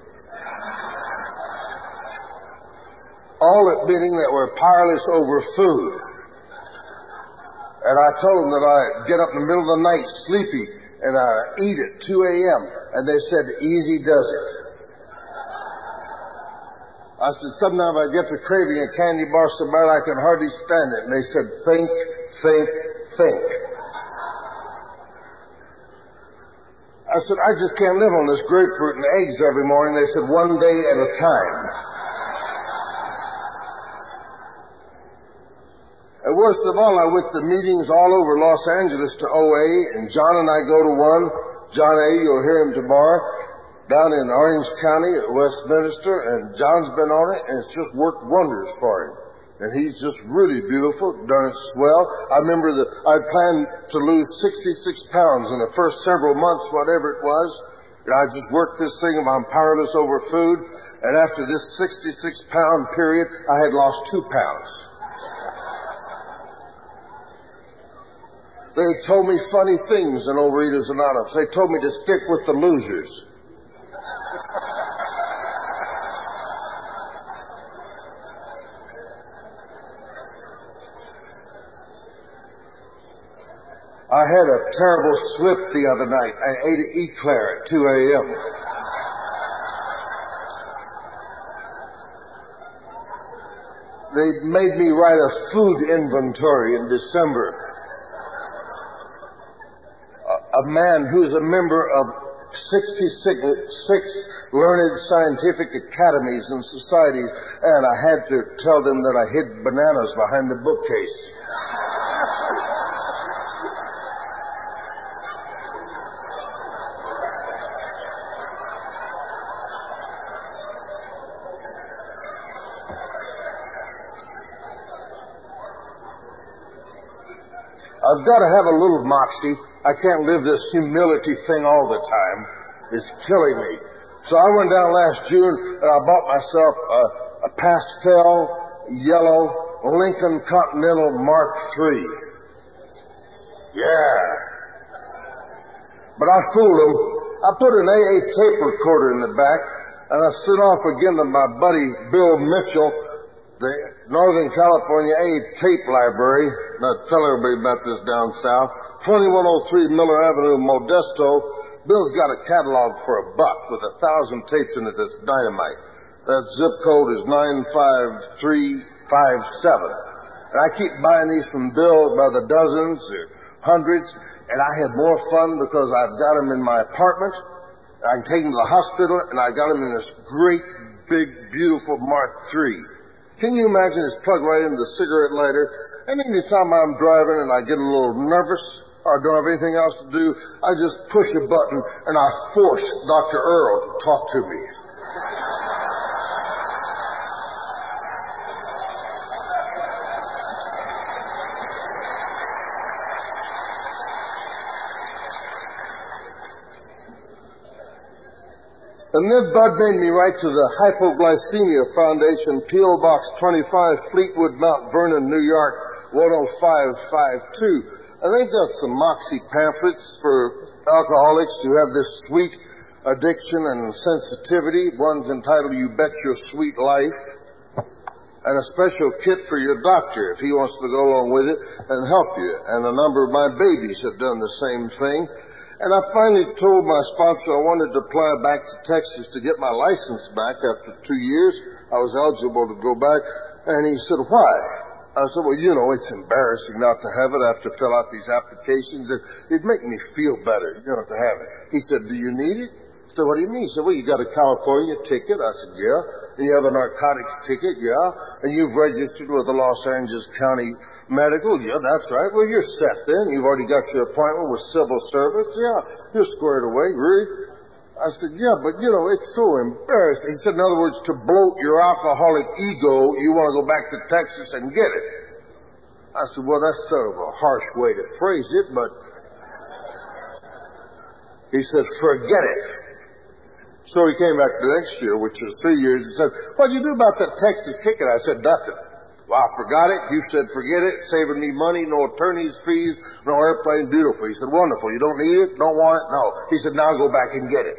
All admitting that we're powerless over food. And I told them that I get up in the middle of the night sleepy and I eat at 2 a.m. And they said, easy does it. I said, sometimes I get to craving a candy bar so bad I can hardly stand it. And they said, think. I said, I just can't live on this grapefruit and eggs every morning. They said, one day at a time. And worst of all, I went to meetings all over Los Angeles to OA, and John and I go to one. John A., you'll hear him tomorrow, down in Orange County at Westminster, and John's been on it, and it's just worked wonders for him. And he's just really beautiful, done it swell. I remember that I planned to lose 66 pounds in the first several months, whatever it was. And I just worked this thing of I'm powerless over food, and after this 66-pound period, I had lost 2 pounds. They told me funny things in Overeaters Anonymous. They told me to stick with the losers. I had a terrible slip the other night. I ate an eclair at 2 a.m. They made me write a food inventory in December. A man who's a member of 66 learned scientific academies and societies, and I had to tell them that I hid bananas behind the bookcase. I've got to have a little moxie. I can't live this humility thing all the time. It's killing me. So I went down last June and I bought myself a pastel yellow Lincoln Continental Mark III. Yeah. But I fooled them. I put an AA tape recorder in the back and I sent off again to my buddy Bill Mitchell, the Northern California AA Tape Library. Now tell everybody about this down south. 2103 Miller Avenue, Modesto. Bill's got a catalog for $1 with 1,000 tapes in it that's dynamite. That zip code is 95357. And I keep buying these from Bill by the dozens or hundreds, and I had more fun because I've got them in my apartment. I can take them to the hospital, and I got them in this great, big, beautiful Mark III. Can you imagine it's plugged right into the cigarette lighter? And any time I'm driving and I get a little nervous or don't have anything else to do, I just push a button and I force Dr. Earl to talk to me. And then Bud made me write to the Hypoglycemia Foundation, P.O. Box 25, Fleetwood, Mount Vernon, New York, 10552. And they've got some Moxie pamphlets for alcoholics who have this sweet addiction and sensitivity. One's entitled, You Bet Your Sweet Life, and a special kit for your doctor if he wants to go along with it and help you. And a number of my babies have done the same thing. And I finally told my sponsor I wanted to apply back to Texas to get my license back after 2 years. I was eligible to go back. And he said, why? I said, well, you know, it's embarrassing not to have it. I have to fill out these applications. And it'd make me feel better, you know, to have it. He said, do you need it? I said, what do you mean? He said, well, you got a California ticket. I said, yeah. And you have a narcotics ticket, yeah. And you've registered with the Los Angeles County Medical, yeah, that's right. Well, you're set then. You've already got your appointment with civil service. Yeah, you're squared away, really. I said, yeah, but, you know, it's so embarrassing. He said, in other words, to bloat your alcoholic ego, you want to go back to Texas and get it. I said, well, that's sort of a harsh way to phrase it, but he said, forget it. So he came back the next year, which was 3 years, and said, what'd you do about that Texas ticket? I said, nothing. Well, I forgot it. You said forget it. Saving me money, no attorney's fees, no airplane. Beautiful. He said, wonderful. You don't need it? Don't want it? No. He said, now go back and get it.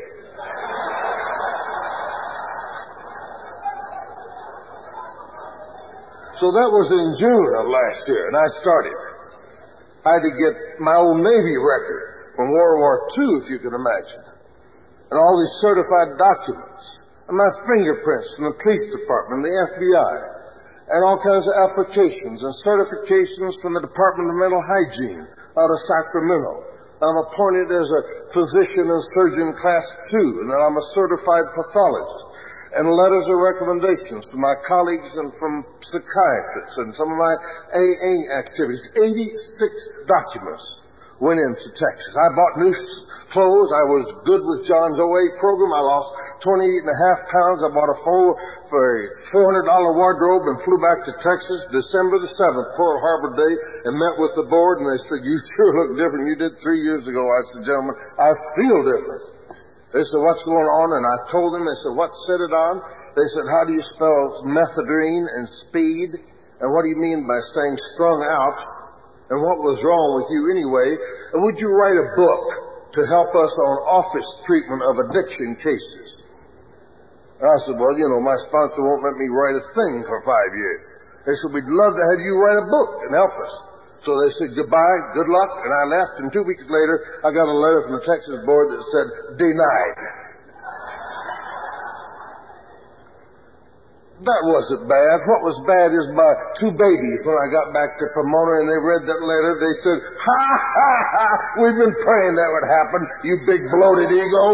So that was in June of last year, and I started. I had to get my old Navy record from World War II, if you can imagine, and all these certified documents, and my fingerprints from the police department, the FBI, and all kinds of applications and certifications from the Department of Mental Hygiene out of Sacramento. I'm appointed as a physician and surgeon class 2, and then I'm a certified pathologist. And letters of recommendations from my colleagues and from psychiatrists and some of my AA activities. 86 documents went into Texas. I bought new clothes. I was good with John's OA program. I lost 28.5 pounds. I bought a $400 wardrobe and flew back to Texas December the 7th, Pearl Harbor Day, and met with the board. And they said, you sure look different. You did 3 years ago. I said, gentlemen, I feel different. They said, what's going on? And I told them. They said, what set it on? They said, how do you spell methadone and speed? And what do you mean by saying strung out and what was wrong with you anyway, and would you write a book to help us on office treatment of addiction cases? And I said, well, my sponsor won't let me write a thing for 5 years. They said, we'd love to have you write a book and help us. So they said, goodbye, good luck, and I left, and 2 weeks later, I got a letter from the Texas board that said, denied. That wasn't bad. What was bad is my 2 babies, when I got back to Pomona and they read that letter, they said, ha, ha, ha, we've been praying that would happen, you big bloated ego.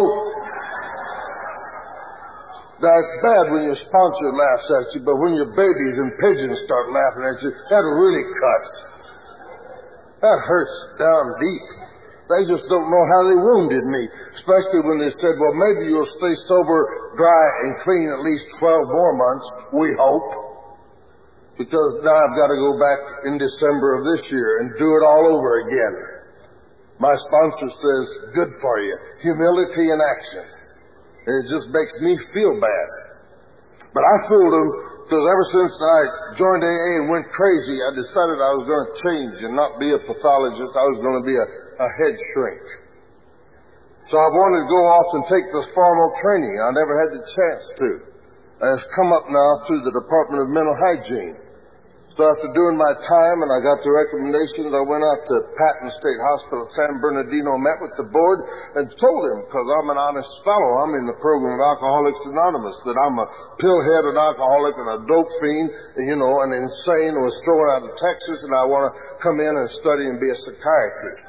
Now, it's bad when your sponsor laughs at you, but when your babies and pigeons start laughing at you, that really cuts. That hurts down deep. They just don't know how they wounded me, especially when they said, well, maybe you'll stay sober, dry, and clean at least 12 more months, we hope. Because now I've got to go back in December of this year and do it all over again. My sponsor says, good for you, humility in action. And it just makes me feel bad. But I fooled him, because ever since I joined AA and went crazy, I decided I was going to change and not be a pathologist. I was going to be a head shrink. So I wanted to go off and take this formal training. I never had the chance to. And it's come up now through the Department of Mental Hygiene. So after doing my time and I got the recommendations, I went out to Patton State Hospital at San Bernardino, met with the board, and told him, because I'm an honest fellow, I'm in the program of Alcoholics Anonymous, that I'm a pill-headed alcoholic and a dope fiend, and, and insane, and was thrown out of Texas, and I want to come in and study and be a psychiatrist.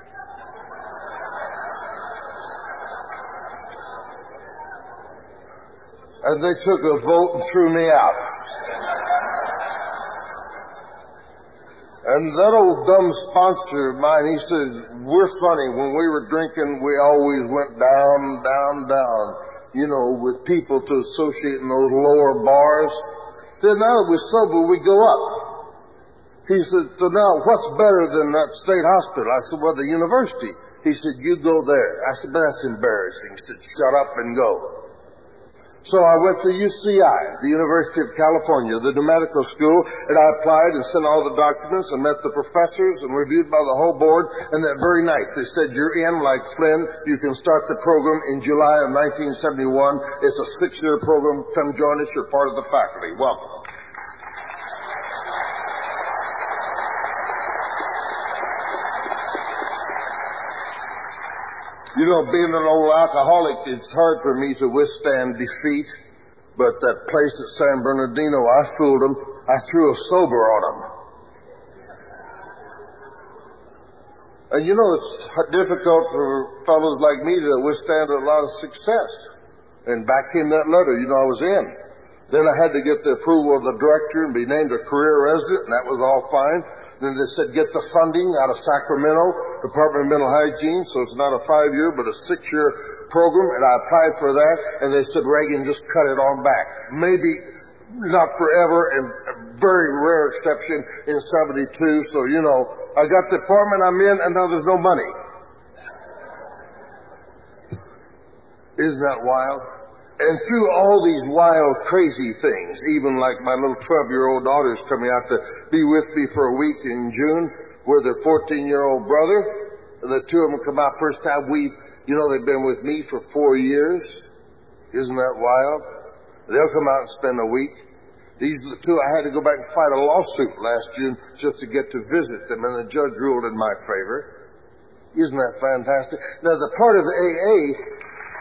And they took a vote and threw me out. And that old dumb sponsor of mine, he said, we're funny. When we were drinking, we always went down, down, down, with people to associate in those lower bars. Then now that we're sober, we go up. He said, so now what's better than that state hospital? I said, well, the university. He said, you go there. I said, but that's embarrassing. He said, shut up and go. So I went to UCI, the University of California, the New Medical School, and I applied and sent all the documents and met the professors and reviewed by the whole board. And that very night they said, you're in like Flynn. You can start the program in July of 1971. It's a 6-year program. Come join us. You're part of the faculty. Welcome. Being an old alcoholic, it's hard for me to withstand defeat. But that place at San Bernardino, I fooled them. I threw a sober on them. And it's difficult for fellows like me to withstand a lot of success. And back came that letter, I was in. Then I had to get the approval of the director and be named a career resident, and that was all fine. Then they said, get the funding out of Sacramento, Department of Mental Hygiene, so it's not a 5-year, but a 6-year program, and I applied for that, and they said, Reagan, just cut it on back. Maybe not forever, and a very rare exception in 72, so, I got the department I'm in, and now there's no money. Isn't that wild? And through all these wild, crazy things, even like my little 12-year-old daughter's coming out to be with me for a week in June with her 14-year-old brother. And the two of them come out first time. They've been with me for 4 years. Isn't that wild? They'll come out and spend a week. These are the two. I had to go back and fight a lawsuit last June just to get to visit them, and the judge ruled in my favor. Isn't that fantastic? Now, the part of the AA...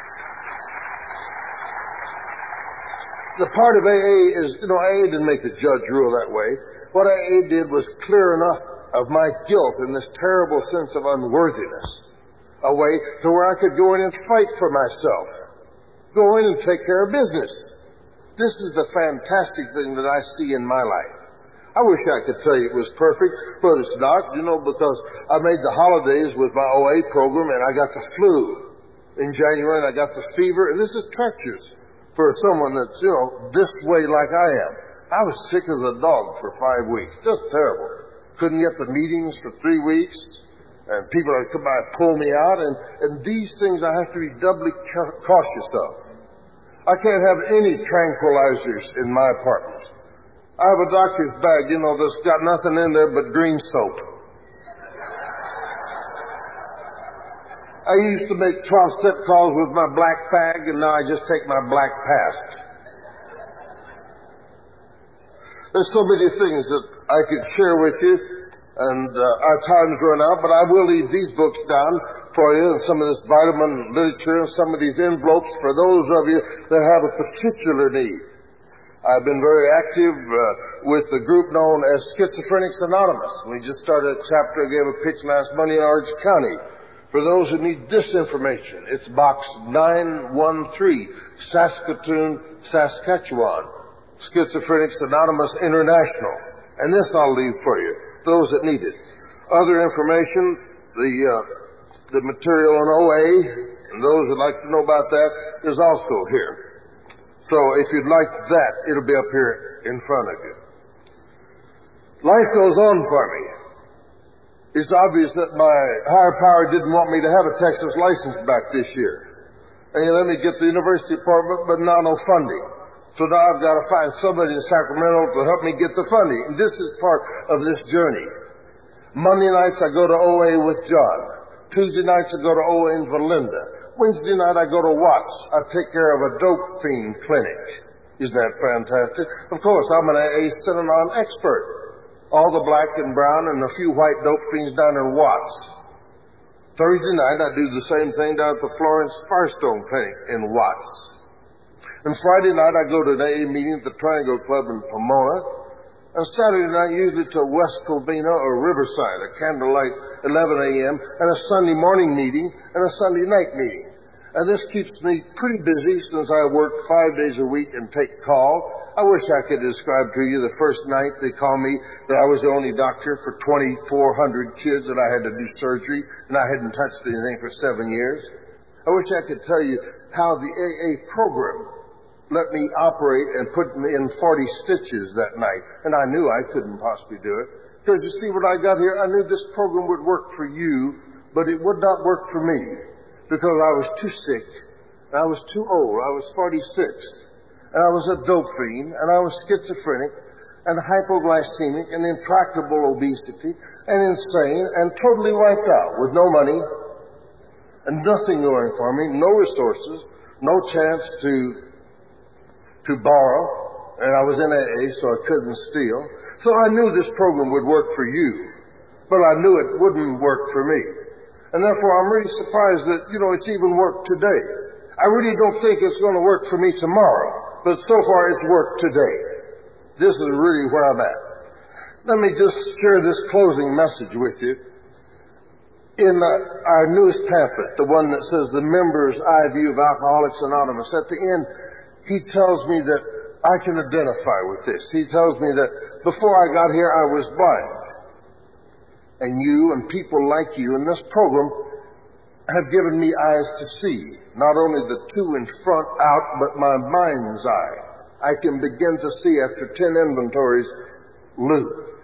The part of AA is, AA didn't make the judge rule that way. What AA did was clear enough of my guilt and this terrible sense of unworthiness, a way to where I could go in and fight for myself. Go in and take care of business. This is the fantastic thing that I see in my life. I wish I could tell you it was perfect, but it's not, because I made the holidays with my OA program and I got the flu in January and I got the fever, and this is treacherous for someone that's, this way like I am. I was sick as a dog for 5 weeks. Just terrible. Couldn't get the meetings for 3 weeks. And people would come by and pull me out. And these things I have to be doubly cautious of. I can't have any tranquilizers in my apartment. I have a doctor's bag, that's got nothing in there but green soap. I used to make 12-step calls with my black bag, and now I just take my black past. There's so many things that I could share with you, and our time's run out, but I will leave these books down for you, and some of this vitamin literature, and some of these envelopes for those of you that have a particular need. I've been very active with the group known as Schizophrenics Anonymous. We just started a chapter, gave a pitch last Monday in Orange County. For those who need this information, it's Box 913, Saskatoon, Saskatchewan. Schizophrenics Anonymous International. And this I'll leave for you, those that need it. Other information, the material on OA, and those that like to know about that, is also here. So if you'd like that, it'll be up here in front of you. Life goes on for me. It's obvious that my higher power didn't want me to have a Texas license back this year. And he let me get the university department, but not no funding. So now I've got to find somebody in Sacramento to help me get the funding. And this is part of this journey. Monday nights I go to OA with John. Tuesday nights I go to OA in Valinda. Wednesday night I go to Watts. I take care of a dope fiend clinic. Isn't that fantastic? Of course, I'm an AA Synanon expert. All the black and brown and a few white dope fiends down in Watts. Thursday night I do the same thing down at the Florence Firestone Clinic in Watts. And Friday night I go to an AA meeting at the Triangle Club in Pomona. And Saturday night usually to West Covina or Riverside, a candlelight 11 a.m. and a Sunday morning meeting and a Sunday night meeting. And this keeps me pretty busy since I work 5 days a week and take call. I wish I could describe to you the first night they called me that I was the only doctor for 2,400 kids that I had to do surgery and I hadn't touched anything for 7 years. I wish I could tell you how the AA program let me operate and put me in 40 stitches that night. And I knew I couldn't possibly do it. Because you see, when I got here, I knew this program would work for you, but it would not work for me. Because I was too sick, and I was too old. I was 46, and I was a dope fiend, and I was schizophrenic, and hypoglycemic, and intractable obesity, and insane, and totally wiped out with no money, and nothing going for me, no resources, no chance to borrow, and I was in AA, so I couldn't steal. So I knew this program would work for you, but I knew it wouldn't work for me. And therefore, I'm really surprised that, it's even worked today. I really don't think it's going to work for me tomorrow, but so far it's worked today. This is really where I'm at. Let me just share this closing message with you. In our newest pamphlet, the one that says The Member's Eye View of Alcoholics Anonymous, at the end, he tells me that I can identify with this. He tells me that before I got here, I was blind. And you and people like you in this program have given me eyes to see. Not only the two in front out, but my mind's eye. I can begin to see after 10 inventories loop.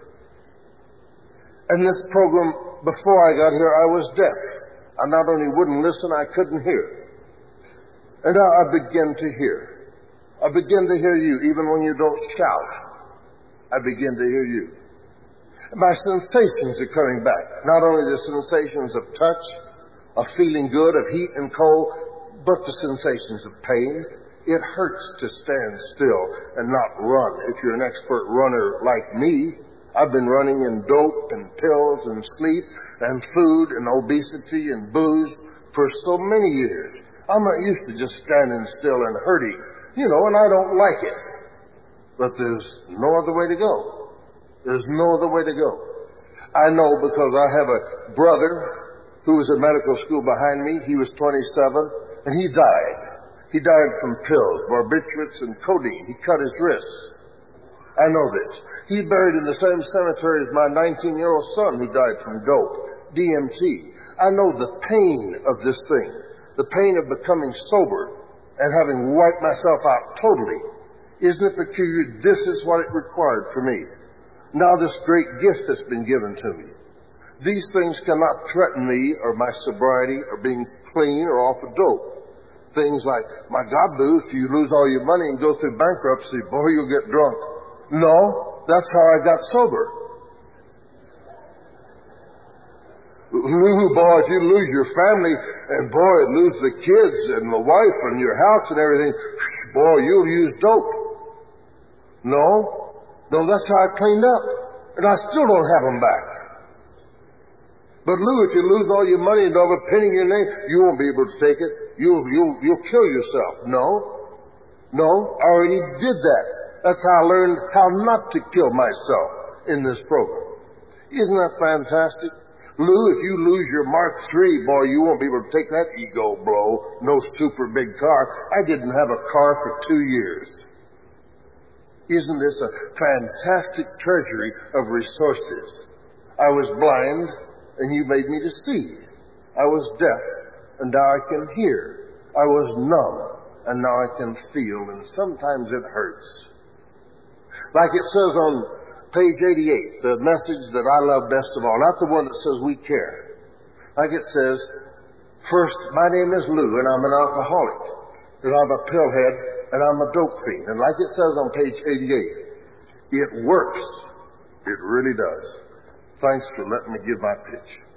And this program, before I got here, I was deaf. I not only wouldn't listen, I couldn't hear. And now I begin to hear. I begin to hear you, even when you don't shout. I begin to hear you. My sensations are coming back. Not only the sensations of touch, of feeling good, of heat and cold, but the sensations of pain. It hurts to stand still and not run. If you're an expert runner like me, I've been running in dope and pills and sleep and food and obesity and booze for so many years. I'm not used to just standing still and hurting, and I don't like it. But there's no other way to go. There's no other way to go. I know because I have a brother who was in medical school behind me. He was 27, and he died. He died from pills, barbiturates, and codeine. He cut his wrists. I know this. He's buried in the same cemetery as my 19-year-old son who died from dope, DMT. I know the pain of this thing, the pain of becoming sober and having wiped myself out totally. Isn't it peculiar? This is what it required for me. Now this great gift that's been given to me. These things cannot threaten me or my sobriety or being clean or off of dope. Things like, my God, Lou, if you lose all your money and go through bankruptcy, boy, you'll get drunk. No, that's how I got sober. Lou, boy, if you lose your family, and boy, lose the kids and the wife and your house and everything. Boy, you'll use dope. No, that's how I cleaned up. And I still don't have them back. But Lou, if you lose all your money and don't have a penny in your name, you won't be able to take it. You'll kill yourself. No, I already did that. That's how I learned how not to kill myself in this program. Isn't that fantastic? Lou, if you lose your Mark III, boy, you won't be able to take that ego blow. No super big car. I didn't have a car for 2 years. Isn't this a fantastic treasury of resources? I was blind, and you made me to see. I was deaf, and now I can hear. I was numb, and now I can feel, and sometimes it hurts. Like it says on page 88, the message that I love best of all, not the one that says we care. Like it says, first, my name is Lou, and I'm an alcoholic, and I'm a pillhead, and I'm a dope fiend. And like it says on page 88, it works. It really does. Thanks for letting me give my pitch.